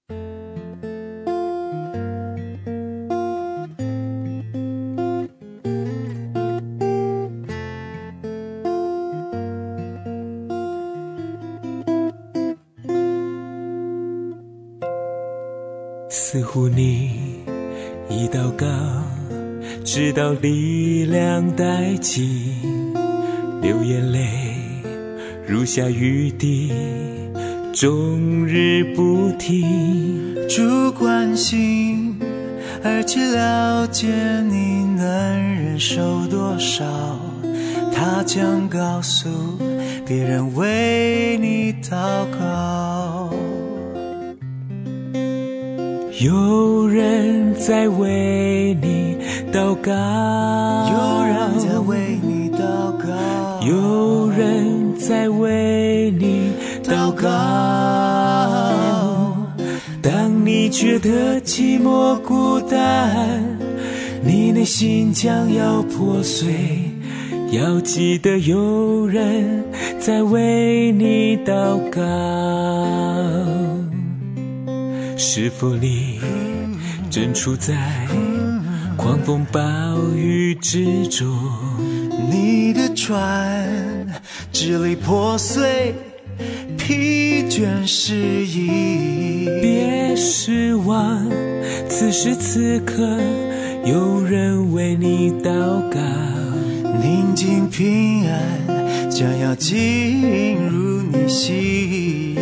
似乎你一祷告直到力量殆尽，流眼泪如下雨滴终日不停。 主关心而且了解你能忍受多少，他将告诉别人为你祷告。 有人在为你祷告， 有人在为你祷告， 有人在为你祷告。当你觉得寂寞孤单，你内心将要破碎，要记得有人在为你祷告。是否你正处在狂风暴雨之中？ 你的船支离破碎，疲倦失意。 别失望，此时此刻有人为你祷告。 宁静平安将要进入你心。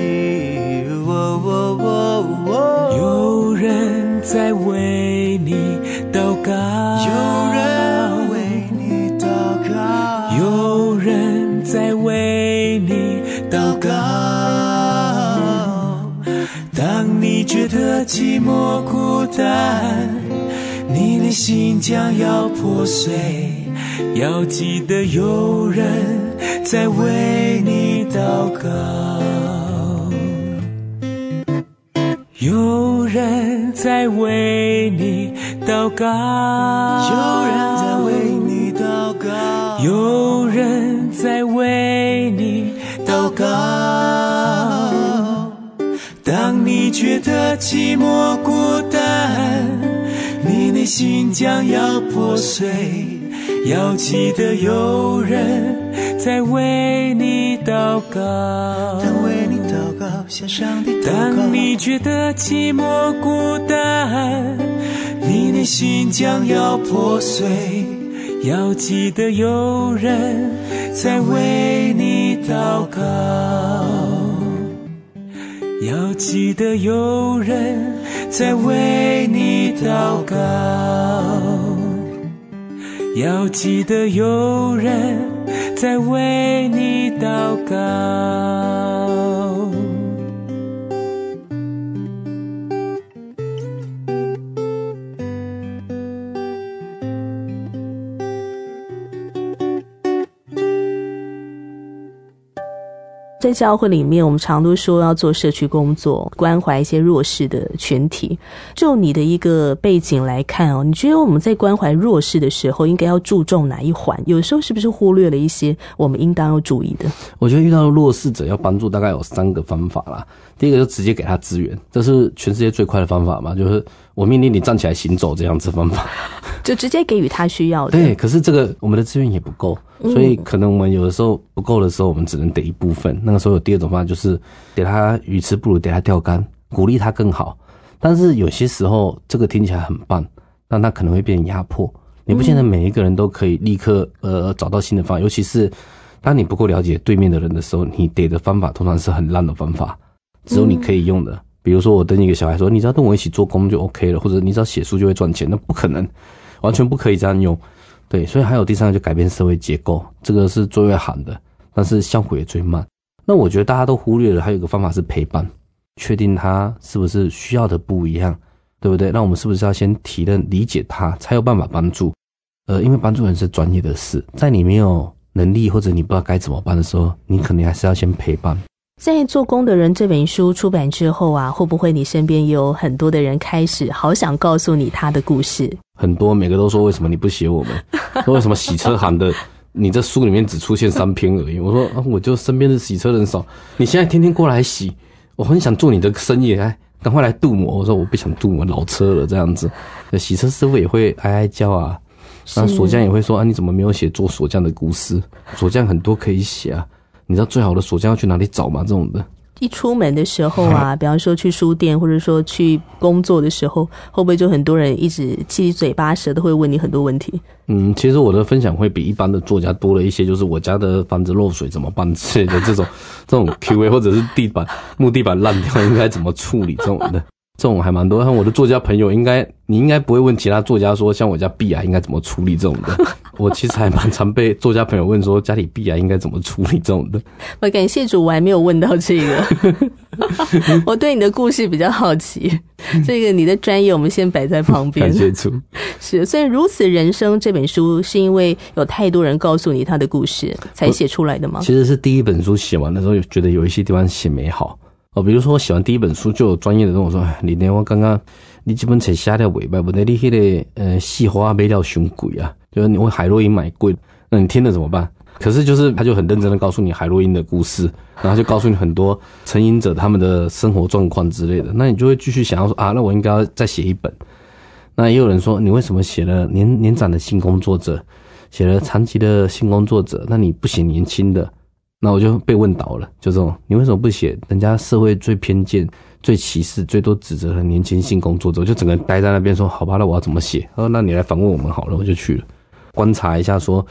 有人在为你祷告，有人为你祷告，有人在为你祷告。当你觉得寂寞孤单，你内心将要破碎，要记得有人在为你祷告，有人在为你祷告，有人在为你祷告，有人在为你祷告。当你觉得寂寞孤单，你内心将要破碎，要记得有人在为你祷告。当为你祷告，向上帝祷告。当你觉得寂寞孤单，你内心将要破碎，要记得有人在为你祷告。要记得有人在为你祷告，要记得有人在为你祷告。 在教会里面，我们常都说要做社区工作，关怀一些弱势的群体。就你的一个背景来看哦，你觉得我们在关怀弱势的时候，应该要注重哪一环？有时候是不是忽略了一些我们应当要注意的？ 我觉得遇到弱势者要帮助，大概有3个方法啦。第一个就直接给他资源，这是全世界最快的方法嘛，就是我命令你站起来行走这样子方法， 就直接给予他需要的。 对，可是这个我们的资源也不够，所以可能我们有的时候不够的时候，我们只能给一部分。那个时候有第二种方法，就是给他鱼吃不如给他钓竿，鼓励他更好。但是有些时候这个听起来很棒，但他可能会变成压迫。你不见得每一个人都可以立刻找到新的方法，尤其是当你不够了解对面的人的时候，你给的方法通常是很烂的方法，只有你可以用的。比如说我跟一个小孩说，你只要跟我一起做工就 OK 了，或者你只要写书就会赚钱，那不可能，完全不可以这样用。对，所以还有第3个就改变社会结构，这个是最会喊的，但是效果也最慢。那我觉得大家都忽略了，还有一个方法是陪伴，确定他是不是需要的不一样，对不对？那我们是不是要先体认理解他，才有办法帮助？因为帮助人是专业的事，在你没有能力或者你不知道该怎么办的时候，你可能还是要先陪伴。 在做工的人这本书出版之后啊，会不会你身边也有很多的人开始好想告诉你他的故事？很多，每个都说为什么你不写我们？说为什么洗车行的你这书里面只出现3篇而已？我说我就身边的洗车人少，你现在天天过来洗，我很想做你的生意，哎，赶快来镀膜。我说我不想镀膜，老车了这样子。洗车师傅也会哀哀叫啊，那锁匠也会说啊，你怎么没有写做锁匠的故事？锁匠很多可以写啊。你知道最好的锁匠要去哪里找吗？这种的，一出门的时候啊，比方说去书店或者说去工作的时候，会不会就很多人一直七嘴八舌的会问你很多问题？其实我的分享会比一般的作家多了一些，就是我家的房子漏水怎么办之类的这种Q&A， 或者是木地板烂掉应该怎么处理这种的。这种还蛮多，像我的作家朋友你应该不会问其他作家说像我家壁癌应该怎么处理这种的。我其实还蛮常被作家朋友问说家里壁癌应该怎么处理这种的。 我感谢主，我还没有问到这个。我对你的故事比较好奇，这个你的专业我们先摆在旁边。 感谢主。 是，所以如此人生这本书是因为有太多人告诉你他的故事才写出来的吗？ 其实是第一本书写完的时候觉得有一些地方写没好。比如说我写完第一本书，就有专业的跟我说，林连我刚刚你这本册写了尾巴，不对，你那个细花买了凶贵啊，就是你海洛因买贵，那你听了怎么办？可是就是他就很认真的告诉你海洛因的故事，然后就告诉你很多成瘾者他们的生活状况之类的，那你就会继续想要说啊，那我应该要再写一本。那也有人说，你为什么写了年长的性工作者，写了长期的性工作者，那你不写年轻的？那我就被问倒了，就这种，你为什么不写人家社会最偏见、最歧视、最多指责的年轻性工作者？我就整个人待在那边说，好吧，那我要怎么写？那你来访问我们好了，我就去了，观察一下说，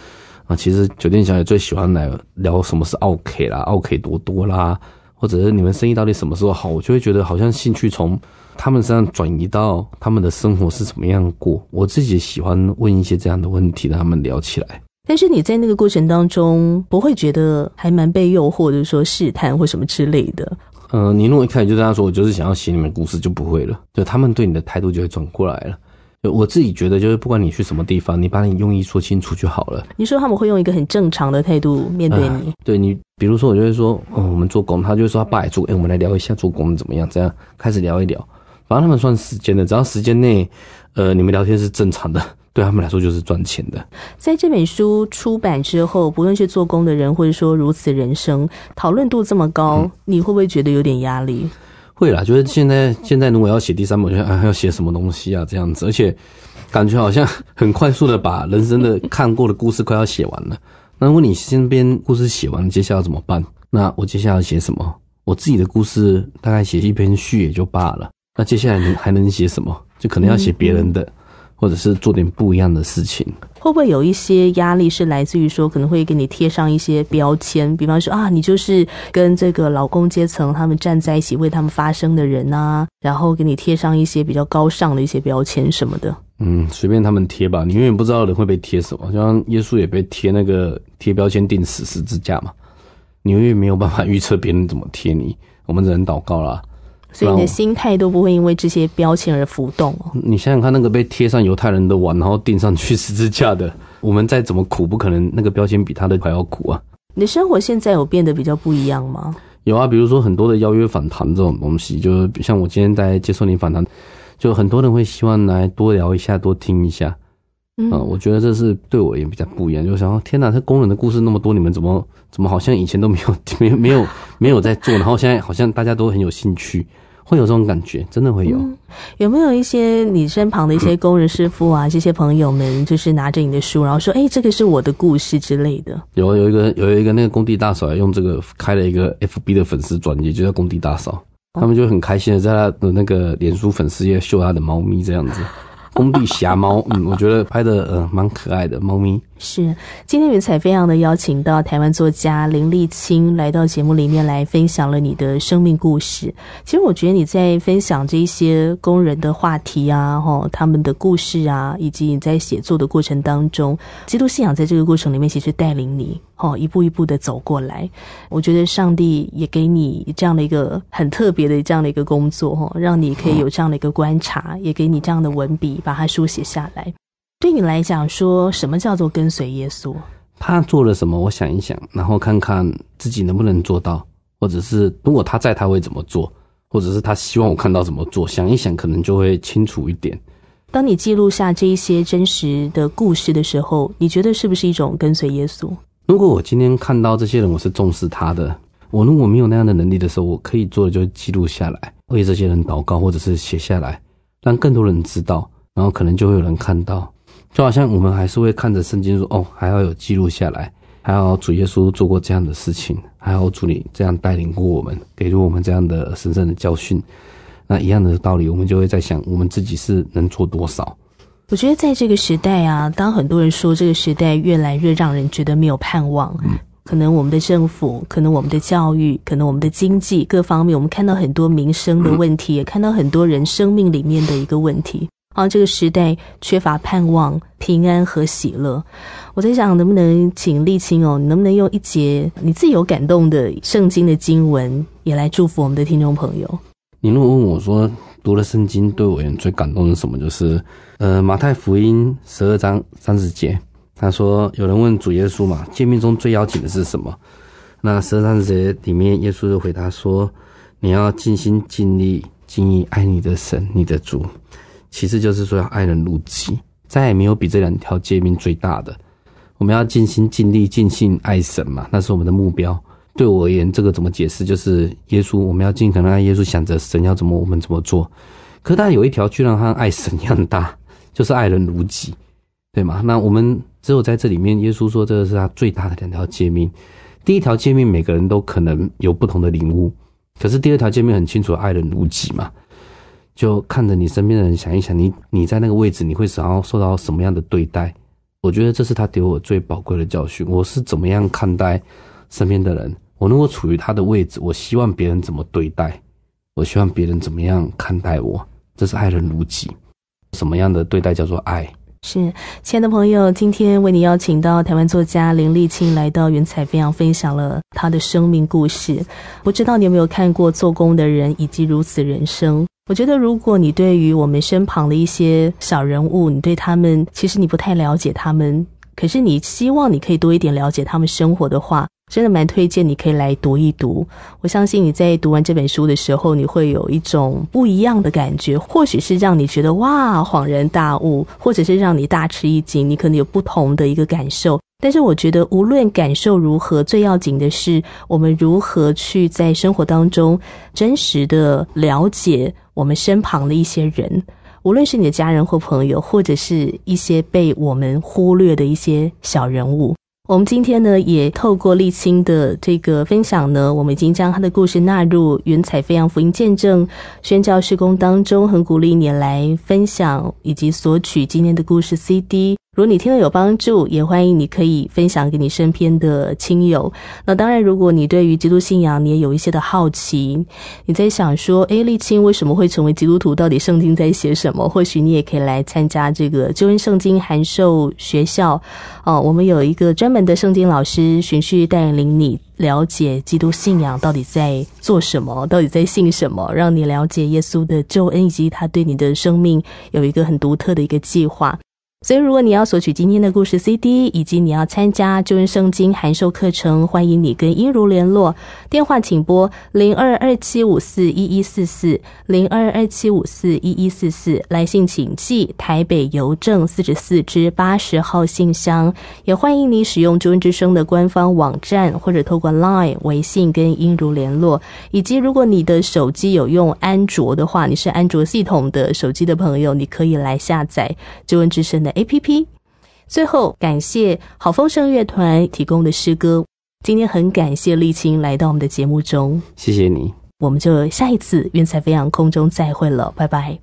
啊，其实酒店小姐最喜欢来聊什么是奥 K 啦，奥 K 多多啦，或者是你们生意到底什么时候好，我就会觉得好像兴趣从他们身上转移到他们的生活是怎么样过。我自己喜欢问一些这样的问题，让他们聊起来。 但是你在那个过程当中不会觉得还蛮被诱惑的，说试探或什么之类的？ 你如果一开始就跟他说我就是想要写你们故事，就不会了，就他们对你的态度就会转过来了。我自己觉得就是不管你去什么地方，你把你用意说清楚就好了。你说他们会用一个很正常的态度面对你？ 对，你比如说我就会说我们做工，他就会说他爸也做我们来聊一下做工怎么样，这样开始聊一聊。反正他们算时间的，只要时间内你们聊天是正常的，对他们来说就是赚钱的。 在这本书出版之后，不论是做工的人或者说如此人生，讨论度这么高，你会不会觉得有点压力？ 会啦，就是现在如果要写第3本，我觉得要写什么东西啊这样子，而且感觉好像很快速的把人生的看过的故事快要写完了。那如果你身边故事写完，接下来要怎么办？那我接下来要写什么？我自己的故事大概写一篇序也就罢了，那接下来还能写什么？就可能要写别人的，或者是做点不一样的事情。 会不会有一些压力是来自于说可能会给你贴上一些标签，比方说啊，你就是跟这个劳工阶层他们站在一起为他们发声的人啊，然后给你贴上一些比较高尚的一些标签什么的？ 随便他们贴吧，你永远不知道人会被贴什么。像耶稣也被贴那个贴标签钉死十字架嘛，你永远没有办法预测别人怎么贴你，我们只能祷告啦。 所以你的心态都不会因为这些标签而浮动哦。 你想想看，那个被贴上犹太人的碗然后钉上去十字架的，我们再怎么苦不可能那个标签比他的还要苦啊。 你的生活现在有变得比较不一样吗？ 有啊，比如说很多的邀约访谈这种东西，就像我今天在接受你访谈，就很多人会希望来多聊一下多听一下。我觉得这是对我也比较不一样，就想说天哪，这工人的故事那么多，你们怎么好像以前都没有在做，然后现在好像大家都很有兴趣，会有这种感觉，真的会有。 有没有一些你身旁的一些工人师傅啊，这些朋友们就是拿着你的书，然后说这个是我的故事之类的？有一个那个工地大嫂用这个开了一个 FB 的粉丝专页，就叫工地大嫂，他们就很开心的在他的那个脸书粉丝页秀他的猫咪这样子。工地侠猫，我觉得拍的蛮可爱的猫咪。 是，今天云彩非常的邀请到台湾作家林立青来到节目里面来分享了你的生命故事。其实我觉得你在分享这些工人的话题啊，他们的故事啊，以及你在写作的过程当中，基督信仰在这个过程里面其实带领你一步一步的走过来。我觉得上帝也给你这样的一个很特别的这样的一个工作，让你可以有这样的一个观察，也给你这样的文笔把它书写下来。对你来讲说什么叫做跟随耶稣？ 他做了什么我想一想，然后看看自己能不能做到，或者是如果他在他会怎么做，或者是他希望我看到怎么做，想一想可能就会清楚一点。 当你记录下这一些真实的故事的时候，你觉得是不是一种跟随耶稣？ 如果我今天看到这些人我是重视他的，我如果没有那样的能力的时候，我可以做的就是记录下来，为这些人祷告，或者是写下来，让更多人知道，然后可能就会有人看到。就好像我们还是会看着圣经说还要有记录下来，还要主耶稣做过这样的事情，还要主你这样带领过我们，给予我们这样的神圣的教训。那一样的道理，我们就会在想我们自己是能做多少。 我觉得在这个时代啊，当很多人说这个时代越来越让人觉得没有盼望，可能我们的政府，可能我们的教育，可能我们的经济各方面，我们看到很多民生的问题，也看到很多人生命里面的一个问题。这个时代缺乏盼望、平安和喜乐。我在想能不能请立青你能不能用一节你自己有感动的圣经的经文也来祝福我们的听众朋友？ 你如果问我说读了圣经对我最感动的是什么，就是马太福音12章30节，他说有人问主耶稣嘛，诫命中最要紧的是什么？那12章30节里面耶稣就回答说，你要尽心尽力尽意爱你的神你的主，其次就是说要爱人如己，再也没有比这2条诫命最大的。我们要尽心尽力尽性爱神嘛，那是我们的目标。对我而言，这个怎么解释？就是耶稣，我们要尽可能爱耶稣，想着神要怎么我们怎么做。可是当然有一条居然和爱神一样大，就是爱人如己，对吗？那我们只有在这里面，耶稣说这个是他最大的2条诫命。第一条诫命每个人都可能有不同的领悟，可是第2条诫命很清楚，爱人如己嘛。就看着你身边的人，想一想你在那个位置你会想要受到什么样的对待， 我觉得这是他给我最宝贵的教训。我是怎么样看待身边的人，我如果处于他的位置，我希望别人怎么对待，我希望别人怎么样看待我，这是爱人如己。什么样的对待叫做爱？ 是，亲爱的朋友，今天为你邀请到台湾作家林立青来到云彩飞扬，分享了他的生命故事。不知道你有没有看过《做工的人》以及《如此人生》？我觉得如果你对于我们身旁的一些小人物，你对他们其实你不太了解他们，可是你希望你可以多一点了解他们生活的话，真的蛮推荐你可以来读一读。我相信你在读完这本书的时候，你会有一种不一样的感觉，或许是让你觉得哇恍然大悟，或者是让你大吃一惊，你可能有不同的一个感受。但是我觉得无论感受如何，最要紧的是我们如何去在生活当中真实的了解我们身旁的一些人，无论是你的家人或朋友，或者是一些被我们忽略的一些小人物。我们今天呢，也透过立青的这个分享呢，我们已经将他的故事纳入云彩飞扬福音见证宣教事工当中，很鼓励你来分享以及索取今天的故事 CD。如果你听了有帮助，也欢迎你可以分享给你身边的亲友。那当然，如果你对于基督信仰你也有一些的好奇，你在想说立青为什么会成为基督徒，到底圣经在写什么，或许你也可以来参加这个救恩圣经函授学校我们有一个专门的圣经老师循序带领你了解基督信仰到底在做什么，到底在信什么，让你了解耶稣的救恩以及他对你的生命有一个很独特的一个计划。所以如果你要索取今天的故事 CD， 以及你要参加救恩圣经函授课程，欢迎你跟英如联络，电话请拨0227541144 0227541144，来信请寄台北邮政44支80号信箱。也欢迎你使用救恩之声的官方网站，或者透过 LINE 微信跟英如联络。以及如果你的手机有用安卓的话，你是安卓系统的手机的朋友，你可以来下载救恩之声的APP。 最后感谢好丰盛乐团提供的诗歌。今天很感谢立青来到我们的节目中， 谢谢你， 我们就下一次云彩飞扬空中再会了，拜拜。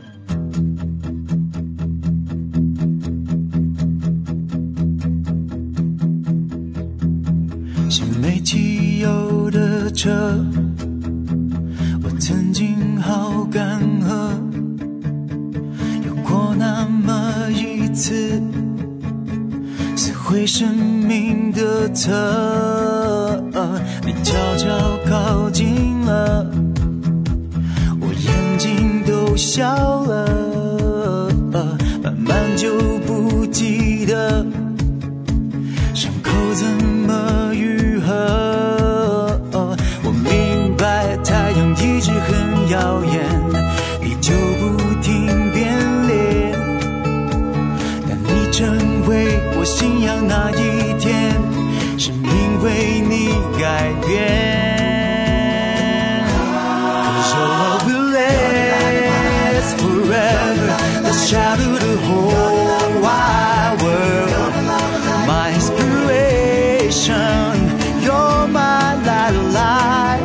是没汽油的车，我曾经好干涸，有过那么一次撕毁生命的侧，你悄悄靠近了，我眼睛都笑了，慢慢就不记得伤口怎么愈合。我明白太阳一直很耀眼，地球不停变脸，但你成为我信仰那一天，生命为你改变。Cause your love will last forever, the shadow the whole wide world, my inspiration, you're my light of life。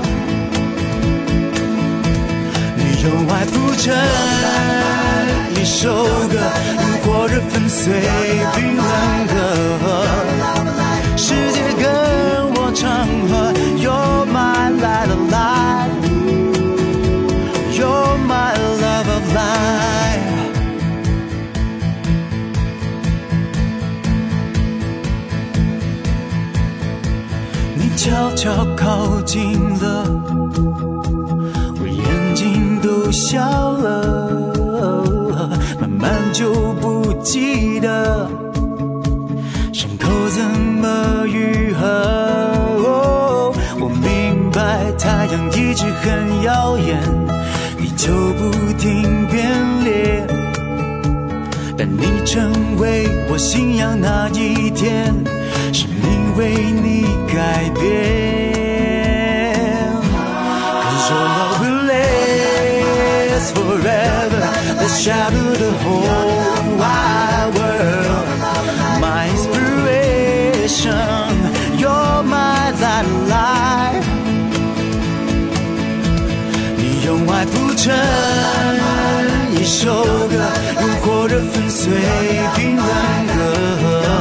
你用爱谱成一首歌，如火热粉碎冰冷的河，世界跟我唱和 You're my light of life, You're my love of life。 你悄悄靠近了，我眼睛都笑了，慢慢就不记得伤口怎么愈合。我明白太阳一直很耀眼，地球不停变脸，但你成为我信仰那一天，生命为你改变。Cause your love will last forever, the shadow the whole wide world, my inspiration, you're my light of life。 你用爱谱成一首歌，如火热粉碎冰冷的河，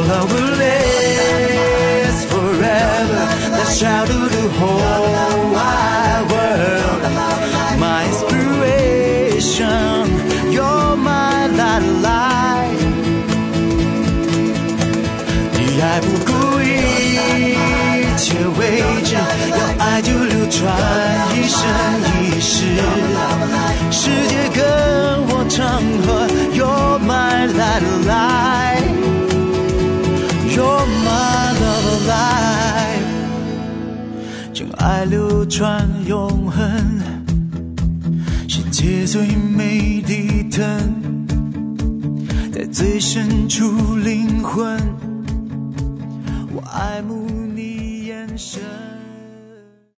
Your love will last forever. Let's shout to the whole wide world. My inspiration, you're my light. 你爱不顾一切为之，要爱就流传一生一世。世界跟我唱和 You're my light, You're my light. 真爱流传永恒，世界最美的疼，在最深处灵魂，我爱慕你眼神。